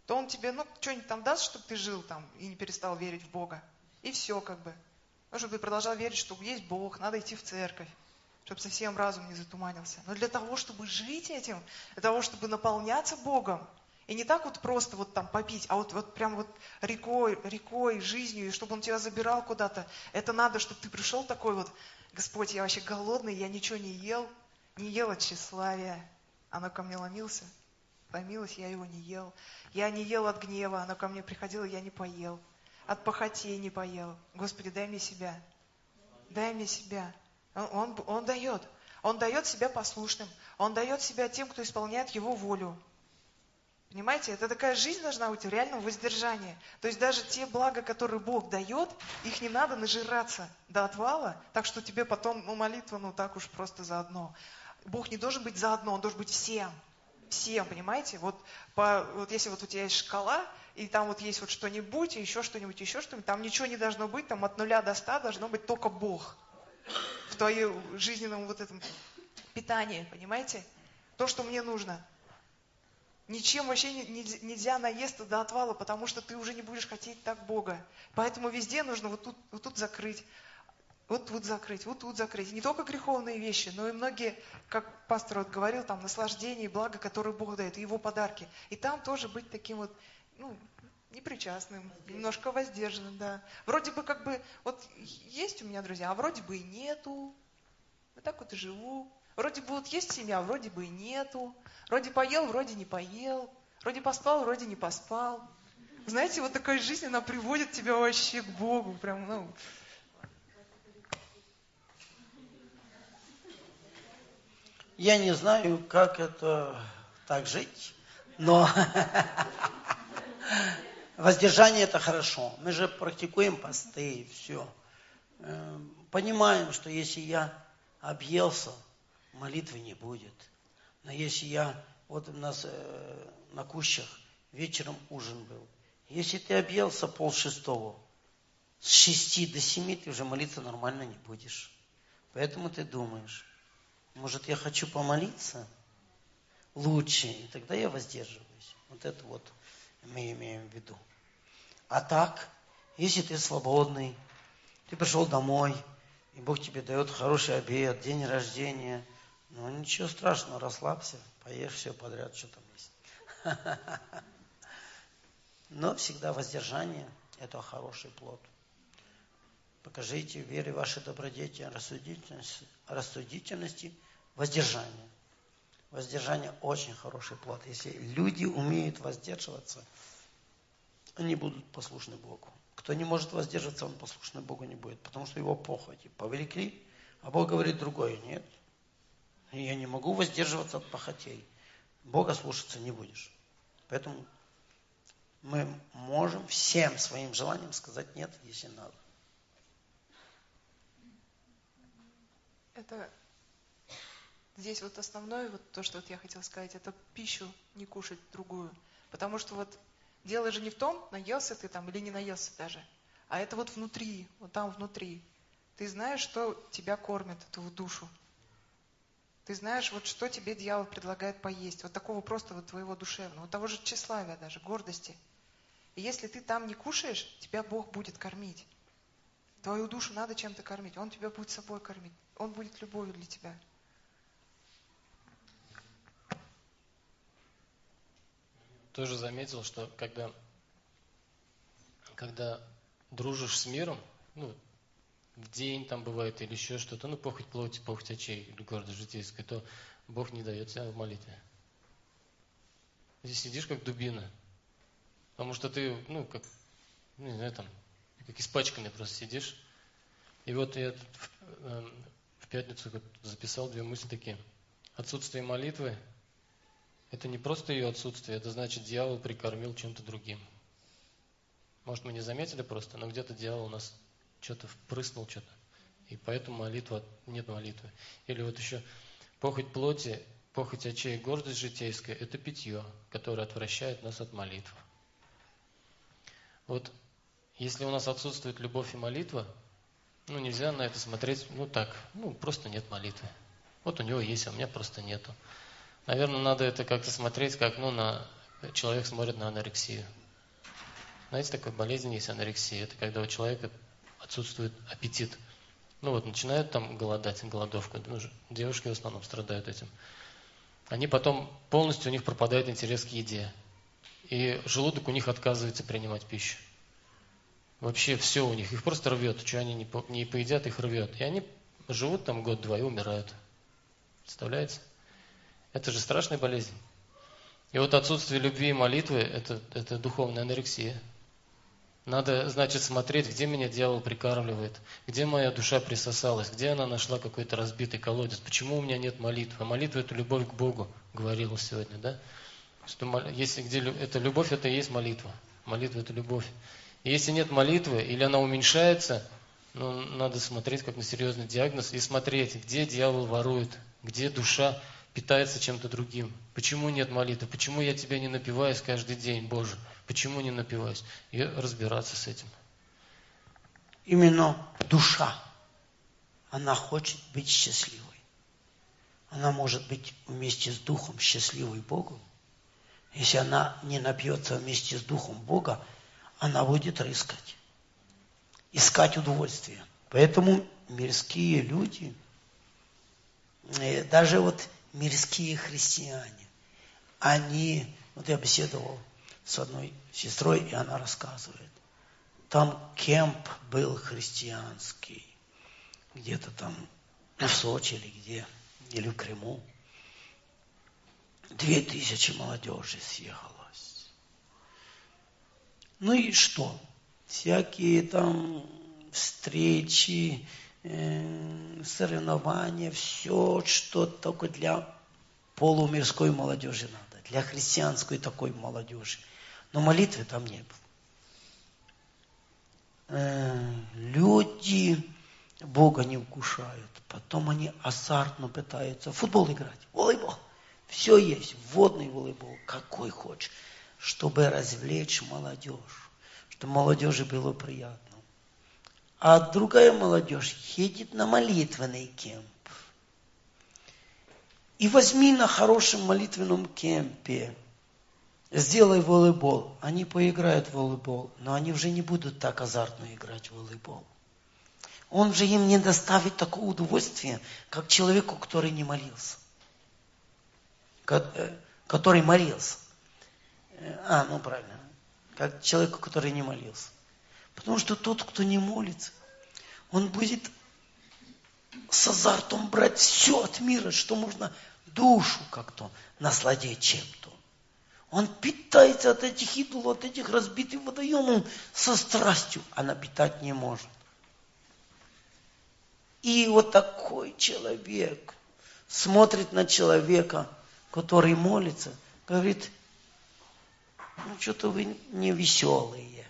то Он тебе, что-нибудь там даст, чтобы ты жил там и не перестал верить в Бога. И все как бы. Ну, чтобы ты продолжал верить, что есть Бог, надо идти в церковь, чтобы совсем разум не затуманился. Но для того, чтобы жить этим, для того, чтобы наполняться Богом, и не так вот просто вот там попить, а вот прям вот рекой, жизнью, и чтобы Он тебя забирал куда-то, это надо, чтобы ты пришел такой вот: Господь, я вообще голодный, я ничего не ел от тщеславия. Оно ко мне ломилось, я его не ел. Я не ел от гнева, оно ко мне приходило, я не поел. От похотей не поел. Господи, дай мне себя. Дай мне себя. Он дает. Он дает себя послушным. Он дает себя тем, кто исполняет Его волю. Понимаете, это такая жизнь должна быть в реальном воздержании. То есть даже те блага, которые Бог дает, их не надо нажираться до отвала, так что тебе потом молитва, так уж просто заодно. Бог не должен быть заодно, Он должен быть всем. Всем, понимаете? Вот если вот у тебя есть шкала, и там вот есть вот что-нибудь, и еще что-нибудь, там ничего не должно быть, там от 0 до 100 должно быть только Бог. В твоем жизненном вот этом питании, понимаете? То, что мне нужно. Ничем вообще нельзя наесться до отвала, потому что ты уже не будешь хотеть так Бога. Поэтому везде нужно вот тут закрыть, вот тут закрыть, вот тут закрыть. И не только греховные вещи, но и многие, как пастор вот говорил, там наслаждение и благо, которые Бог дает, и Его подарки. И там тоже быть таким вот, непричастным, немножко воздержанным, да. Вроде бы как бы, вот есть у меня друзья, а вроде бы и нету. Вот так вот и живу. Вроде бы вот есть семья, вроде бы и нету. Вроде поел, вроде не поел. Вроде поспал, вроде не поспал. Знаете, вот такая жизнь, она приводит тебя вообще к Богу. Прям, Я не знаю, как это так жить, но воздержание это хорошо. Мы же практикуем посты и все. Понимаем, что если я объелся, молитвы не будет. Но если вот у нас на Кущах вечером ужин был. Если ты объелся 5:30, с 6 до 7 ты уже молиться нормально не будешь. Поэтому ты думаешь, может, я хочу помолиться лучше, и тогда я воздерживаюсь. Вот это вот мы имеем в виду. А так, если ты свободный, ты пришел домой, и Бог тебе дает хороший обед, день рождения, ничего страшного, расслабься, поешь все подряд, что там есть. Но всегда воздержание – это хороший плод. Покажите в вере вашей добродетели, рассудительности, воздержание. Воздержание – очень хороший плод. Если люди умеют воздерживаться, они будут послушны Богу. Кто не может воздерживаться, он послушный Богу не будет, потому что его похоти повлекли, а Бог говорит другое. Нет, я не могу воздерживаться от похотей. Бога слушаться не будешь. Поэтому мы можем всем своим желаниям сказать нет, если надо. Это здесь вот основное, вот то, что вот я хотела сказать, это пищу не кушать другую. Потому что вот дело же не в том, наелся ты там или не наелся даже, а это вот внутри, вот там внутри. Ты знаешь, что тебя кормит, твою душу. Ты знаешь, вот что тебе дьявол предлагает поесть. Вот такого просто вот твоего душевного, вот того же тщеславия даже, гордости. И если ты там не кушаешь, тебя Бог будет кормить. Твою душу надо чем-то кормить. Он тебя будет собой кормить. Он будет любовью для тебя. Тоже заметил, что когда дружишь с миром, в день там бывает или еще что-то, похоть плоти, похоть очей, или гордость житейская, то Бог не дает тебя в молитве. Здесь сидишь как дубина, потому что ты, как испачканный просто сидишь. И вот я в пятницу записал 2 мысли такие. Отсутствие молитвы – это не просто ее отсутствие, это значит, дьявол прикормил чем-то другим. Может, мы не заметили просто, но где-то дьявол у нас что-то впрыснул, что-то. И поэтому нет молитвы. Или вот еще похоть плоти, похоть очей, гордость житейская – это питье, которое отвращает нас от молитвы. Вот если у нас отсутствует любовь и молитва, нельзя на это смотреть, просто нет молитвы. Вот у него есть, а у меня просто нету. Наверное, надо это как-то смотреть, как, на человек смотрит на анорексию. Знаете, такая болезнь есть анорексия. Это когда у человека отсутствует аппетит. Ну вот, начинают там голодать, голодовка. Ну, девушки в основном страдают этим. Они потом, полностью у них пропадает интерес к еде. И желудок у них отказывается принимать пищу. Вообще все у них. Их просто рвет. Что они не поедят, их рвет. И они живут там год-два и умирают. Представляете? Это же страшная болезнь. И вот отсутствие любви и молитвы – это духовная анорексия. Надо, значит, смотреть, где меня дьявол прикармливает, где моя душа присосалась, где она нашла какой-то разбитый колодец, почему у меня нет молитвы. Молитва – это любовь к Богу, говорила сегодня, да? Что если где это любовь, это и есть молитва. Молитва – это любовь. И если нет молитвы, или она уменьшается, ну, надо смотреть как на серьезный диагноз и смотреть, где дьявол ворует, где душа питается чем-то другим. Почему нет молитвы? Почему я тебя не напиваюсь каждый день, Боже? Почему не напиваюсь? И разбираться с этим. Именно душа, она хочет быть счастливой. Она может быть вместе с Духом счастливой Богу. Если она не напьется вместе с Духом Бога, она будет рыскать, искать удовольствие. Поэтому мирские люди, даже вот мирские христиане, они, вот я беседовал с одной сестрой, и она рассказывает, там кемп был христианский, где-то там в Сочи или где, или в Крыму. 2000 молодежи съехалось. Ну и что? Всякие там встречи, соревнования, все, что только для полумирской молодежи надо, для христианской такой молодежи. Но молитвы там не было. Люди Бога не вкушают, потом они азартно пытаются в футбол играть, волейбол. Все есть, водный волейбол, какой хочешь, чтобы развлечь молодежь, чтобы молодежи было приятно. А другая молодежь едет на молитвенный кемп. И возьми на хорошем молитвенном кемпе, сделай волейбол. Они поиграют в волейбол, но они уже не будут так азартно играть в волейбол. Он же им не доставит такого удовольствия, как человеку, который не молился. Который молился. Ну правильно. Как человеку, который не молился. Потому что тот, кто не молится, он будет с азартом брать все от мира, что можно душу как-то насладить чем-то. Он питается от этих идолов, от этих разбитых водоемов со страстью, а напитать не может. И вот такой человек смотрит на человека, который молится, говорит, ну что-то вы не веселые.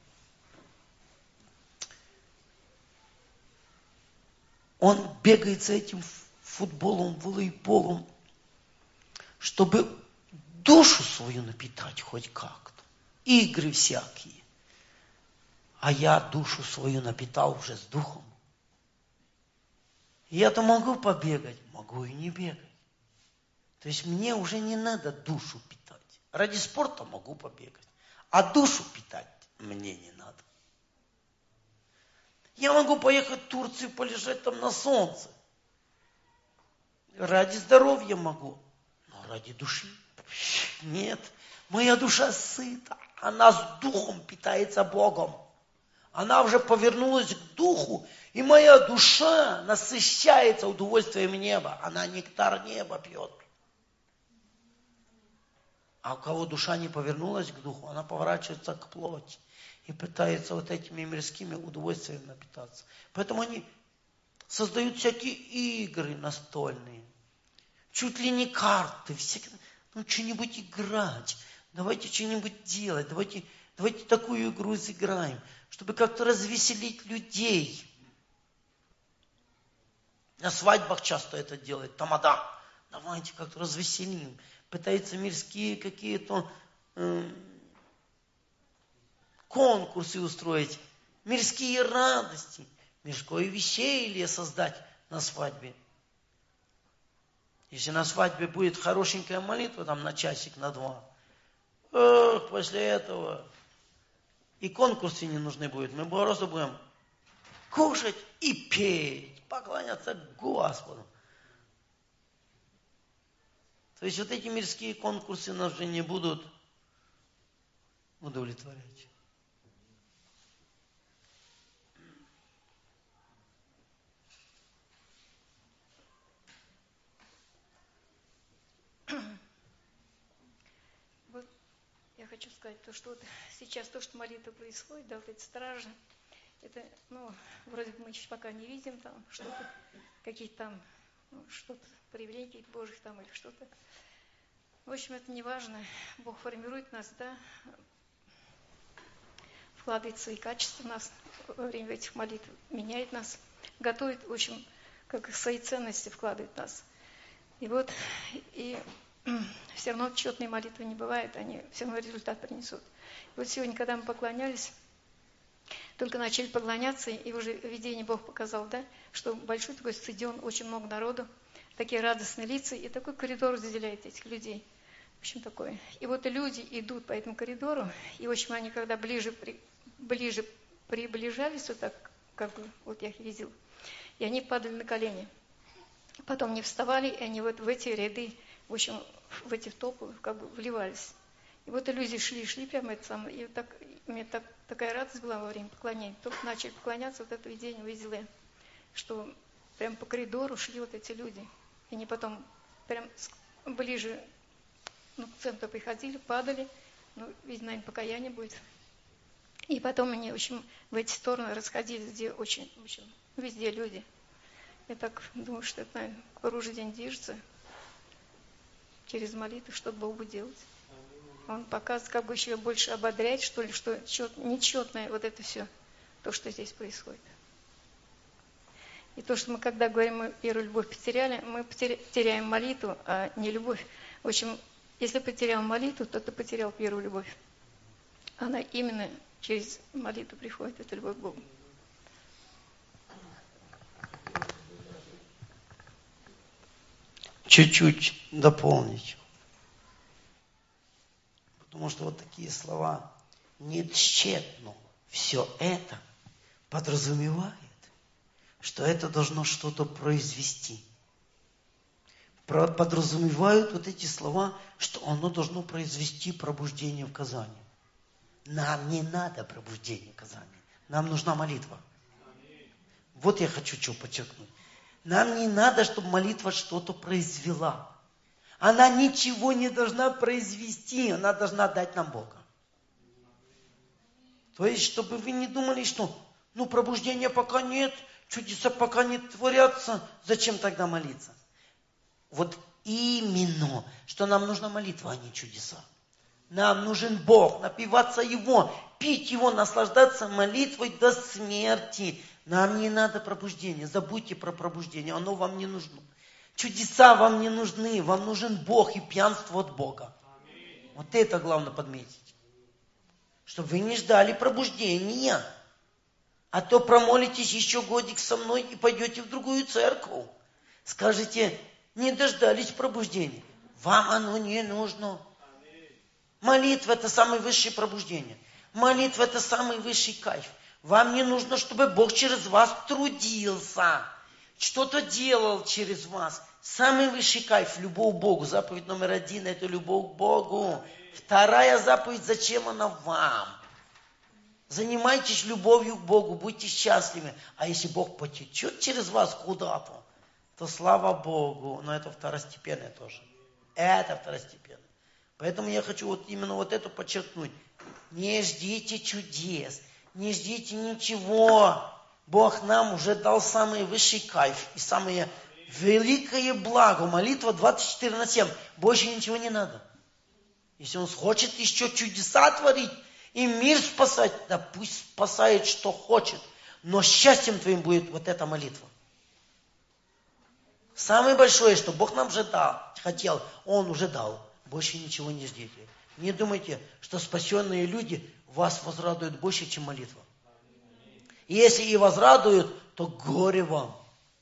Он бегает за этим футболом, волейболом, чтобы душу свою напитать хоть как-то. Игры всякие. А я душу свою напитал уже с Духом. Я-то могу побегать, могу и не бегать. То есть мне уже не надо душу питать. Ради спорта могу побегать. А душу питать мне не надо. Я могу поехать в Турцию, полежать там на солнце. Ради здоровья могу. Но ради души нет. Моя душа сыта. Она с Духом питается Богом. Она уже повернулась к Духу. И моя душа насыщается удовольствием неба. Она нектар неба пьет. А у кого душа не повернулась к Духу, она поворачивается к плоти. И пытается вот этими мирскими удовольствиями напитаться. Поэтому они создают всякие игры настольные. Чуть ли не карты. Что-нибудь играть. Давайте что-нибудь делать. Давайте такую игру сыграем. Чтобы как-то развеселить людей. На свадьбах часто это делают. Тамада. Давайте как-то развеселим. Пытаются мирские какие-то конкурсы устроить, мирские радости, мирское веселье создать на свадьбе. Если на свадьбе будет хорошенькая молитва, там на часик, на два, после этого и конкурсы не нужны будут. Мы просто будем кушать и петь, поклоняться Господу. То есть вот эти мирские конкурсы нас уже не будут удовлетворять. Вот я хочу сказать, то, что вот сейчас то, что молитва происходит, да, вот эти стражи, это, вроде бы мы еще пока не видим там что-то, какие-то там, что-то, привилегий Божьих там или что-то. В общем, это не важно. Бог формирует нас, да, вкладывает свои качества в нас во время этих молитв, меняет нас, готовит, в общем, как свои ценности вкладывает в нас. И вот, и все равно четные молитвы не бывает, они все равно результат принесут. И вот сегодня, когда мы поклонялись, только начали поклоняться, и уже видение Бог показал, да, что большой такой стадион, очень много народу, такие радостные лица, и такой коридор разделяет этих людей. В общем, такое. И вот люди идут по этому коридору, и, в общем, они когда ближе приближались, вот так, как бы, вот я их видел, и они падали на колени. Потом не вставали, и они вот в эти ряды, в общем, в эти толпы как бы вливались. И вот люди шли прямо это самое, и так, у меня такая радость была во время поклонения. Только начали поклоняться, вот это видение увидела я, что прям по коридору шли вот эти люди. И они потом прям ближе к центру приходили, падали, видно, наверное, покаяние будет. И потом они, в общем, в эти стороны расходились, где очень, везде люди. Я так думаю, что это, наверное, Божий день движется через молитву, что Бог будет делать. Он показывает, как бы еще больше ободрять, что ли, что нечетное вот это все, то, что здесь происходит. И то, что мы, когда говорим, мы первую любовь потеряли, мы теряем молитву, а не любовь. В общем, если потерял молитву, то ты потерял первую любовь. Она именно через молитву приходит, это любовь к Богу. Чуть-чуть дополнить. Потому что вот такие слова «не тщетно» все это подразумевает, что это должно что-то произвести. Подразумевают вот эти слова, что оно должно произвести пробуждение в Казани. Нам не надо пробуждение в Казани. Нам нужна молитва. Вот я хочу что подчеркнуть. Нам не надо, чтобы молитва что-то произвела. Она ничего не должна произвести, она должна дать нам Бога. То есть, чтобы вы не думали, что пробуждения пока нет, чудеса пока не творятся, зачем тогда молиться? Вот именно, что нам нужна молитва, а не чудеса. Нам нужен Бог, напиваться Его, пить Его, наслаждаться молитвой до смерти. Нам не надо пробуждения, забудьте про пробуждение, оно вам не нужно. Чудеса вам не нужны, вам нужен Бог и пьянство от Бога. Вот это главное подметить. Чтобы вы не ждали пробуждения. А то промолитесь еще годик со мной и пойдете в другую церковь. Скажете, не дождались пробуждения. Вам оно не нужно. Молитва – это самое высшее пробуждение. Молитва – это самый высший кайф. Вам не нужно, чтобы Бог через вас трудился. Что-то делал через вас. Самый высший кайф – любовь к Богу. Заповедь номер 1 – это любовь к Богу. Вторая заповедь – зачем она вам? Занимайтесь любовью к Богу, будьте счастливы. А если Бог потечет через вас куда-то, то слава Богу. Но это второстепенное тоже. Это второстепенное. Поэтому я хочу именно это подчеркнуть. Не ждите чудес, не ждите ничего. Бог нам уже дал самый высший кайф и самое великое благо. Молитва 24/7. Больше ничего не надо. Если Он хочет еще чудеса творить и мир спасать, да пусть спасает, что хочет. Но счастьем твоим будет вот эта молитва. Самое большое, что Бог нам уже хотел, Он уже дал. Больше ничего не ждите. Не думайте, что спасенные люди вас возрадуют больше, чем молитва. И если и возрадуют, то горе вам.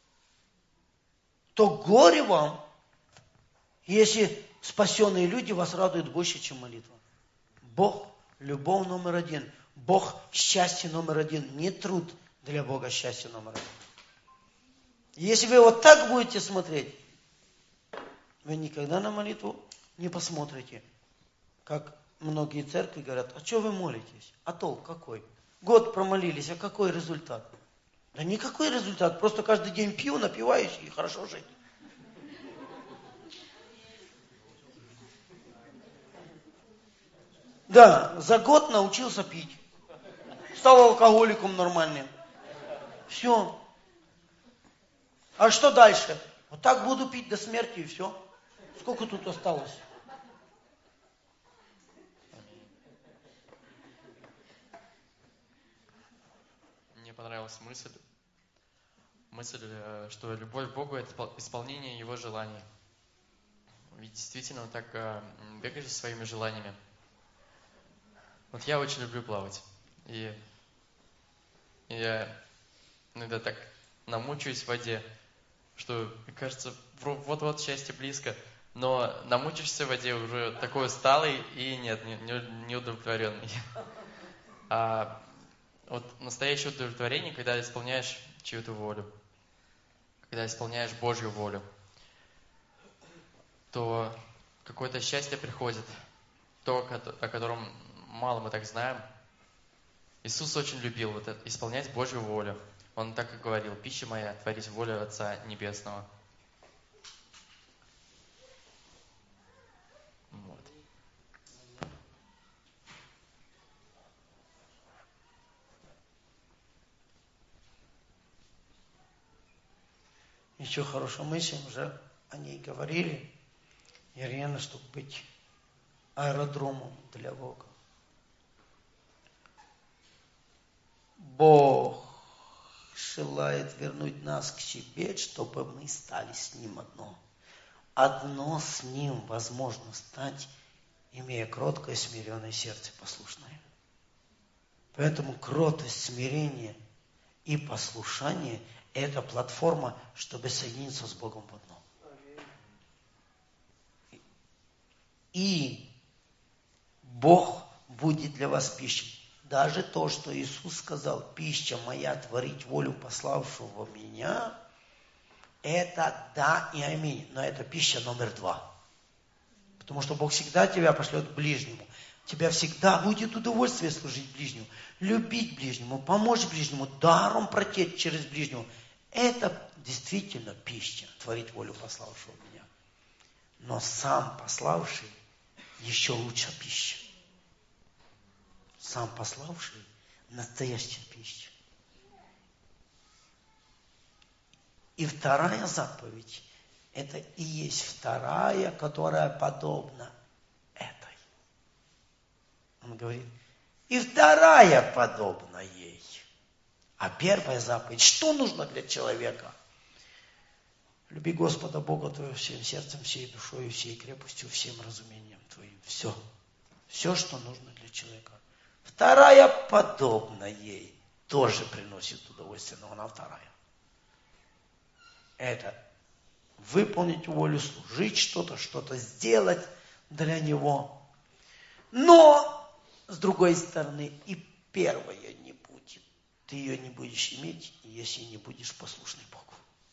То горе вам, если спасенные люди вас радуют больше, чем молитва. Бог – любовь номер один. Бог – счастье номер один. Не труд для Бога счастье номер один. Если вы вот так будете смотреть, вы никогда на молитву не посмотрите. Как многие церкви говорят, а что вы молитесь? А толк какой? Год промолились, а какой результат? Да никакой результат, просто каждый день пью, напиваюсь и хорошо жить. Да, за год научился пить. Стал алкоголиком нормальным. Все. А что дальше? Вот так буду пить до смерти и все. Сколько тут осталось? Мне понравилась мысль, что любовь к Богу – это исполнение Его желаний. Ведь действительно, так бегаешь за своими желаниями. Вот я очень люблю плавать. И я иногда так намучаюсь в воде, что, мне кажется, вот-вот счастье близко. Но намучишься в воде уже такой усталый и не удовлетворенный. А вот настоящее удовлетворение, когда исполняешь чью-то волю, когда исполняешь Божью волю, то какое-то счастье приходит, то, о котором мало мы так знаем. Иисус очень любил вот это, исполнять Божью волю. Он так и говорил: пища моя, творить волю Отца Небесного. Вот. Еще хорошая мысль, уже о ней говорили. И реально, чтобы быть аэродромом для Бога. Бог желает вернуть нас к себе, чтобы мы стали с Ним одно. Одно с Ним возможно стать, имея кроткое, смиренное сердце послушное. Поэтому кротость, смирение и послушание – это платформа, чтобы соединиться с Богом в одно. И Бог будет для вас пищей. Даже то, что Иисус сказал: пища моя, творить волю пославшего меня, это да и аминь. Но это пища номер 2. Потому что Бог всегда тебя пошлет к ближнему. У тебя всегда будет удовольствие служить ближнему, любить ближнему, помочь ближнему, даром протечь через ближнего. Это действительно пища, творить волю пославшего меня. Но сам пославший еще лучше пища. Сам пославший – настоящая пища. И вторая заповедь – это и есть вторая, которая подобна этой. Он говорит, и вторая подобна ей. А первая заповедь, что нужно для человека? Люби Господа Бога твоего всем сердцем, всей душой, всей крепостью, всем разумением твоим. Все. Все, что нужно для человека. Вторая подобна ей. Тоже приносит удовольствие, но она вторая. Это выполнить волю, служить что-то сделать для Него. Но, с другой стороны, и первая не будет. Ты ее не будешь иметь, если не будешь послушный Богу.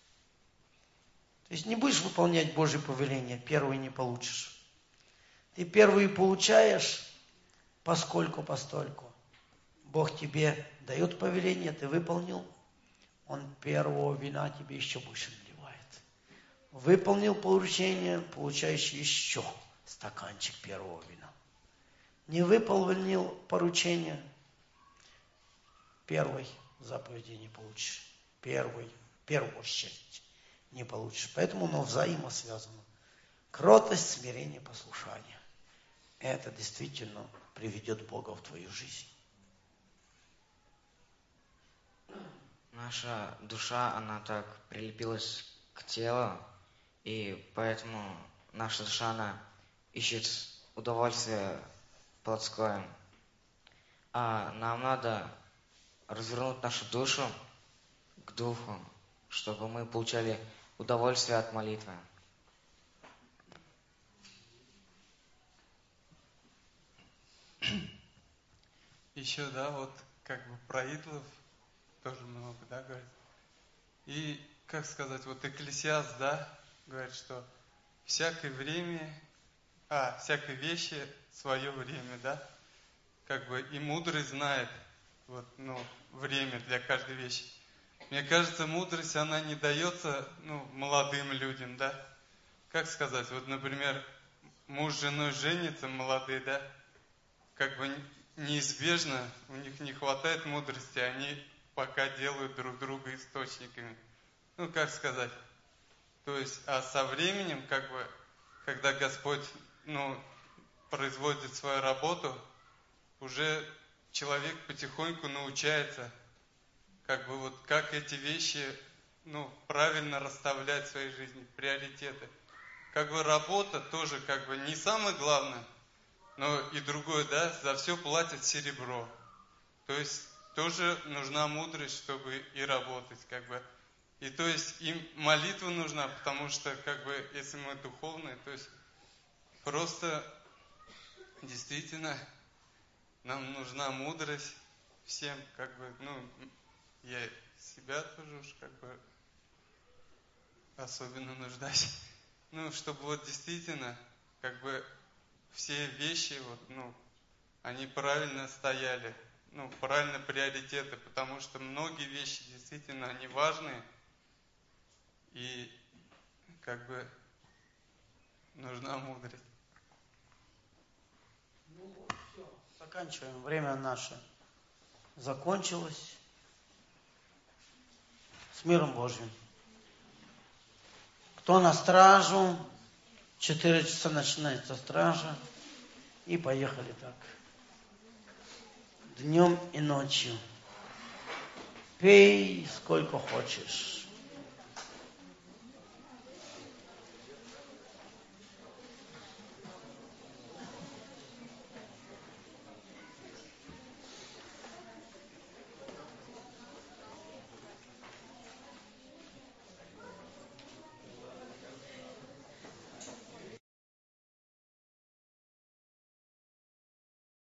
То есть не будешь выполнять Божьи повеления, первую не получишь. Ты первую получаешь поскольку-постольку. Бог тебе дает повеление, ты выполнил, Он первого вина тебе еще больше наливает. Выполнил поручение, получаешь еще стаканчик первого вина. Не выполнил поручение, первой заповеди не получишь. Первого счастья не получишь. Поэтому оно взаимосвязано. Кротость, смирение, послушание. Это действительно приведет Бога в твою жизнь. Наша душа, она так прилепилась к телу, и поэтому наша душа, она ищет удовольствие плотское. А нам надо развернуть нашу душу к духу, чтобы мы получали удовольствие от молитвы. еще, да, вот как бы про идолов тоже много, да, говорит. И, как сказать, вот Экклесиаст, да, говорит, что всякой вещи свое время, да, как бы и мудрый знает, вот, время для каждой вещи. Мне кажется, мудрость, она не дается, молодым людям, да. Как сказать, вот, например, муж с женой женятся, молодые, да, как бы неизбежно у них не хватает мудрости, они пока делают друг друга источниками. Как сказать, то есть, а со временем, как бы, когда Господь, производит свою работу, уже человек потихоньку научается, как бы вот как эти вещи, правильно расставлять в своей жизни, приоритеты. Как бы работа тоже как бы не самое главное, но и другое, да, за все платят серебро. То есть тоже нужна мудрость, чтобы и работать, как бы. И то есть им молитва нужна, потому что, как бы, если мы духовные, то есть просто действительно нам нужна мудрость всем, как бы, я себя тоже уж как бы особенно нуждаюсь. Чтобы вот действительно, как бы, все вещи, вот, они правильно стояли, правильно приоритеты, потому что многие вещи действительно, они важные, и, как бы, нужна мудрость. Все, заканчиваем. Время наше закончилось. С миром Божьим. Кто на стражу? 4 часа начинается стража. И поехали так. Днем и ночью. Пей сколько хочешь.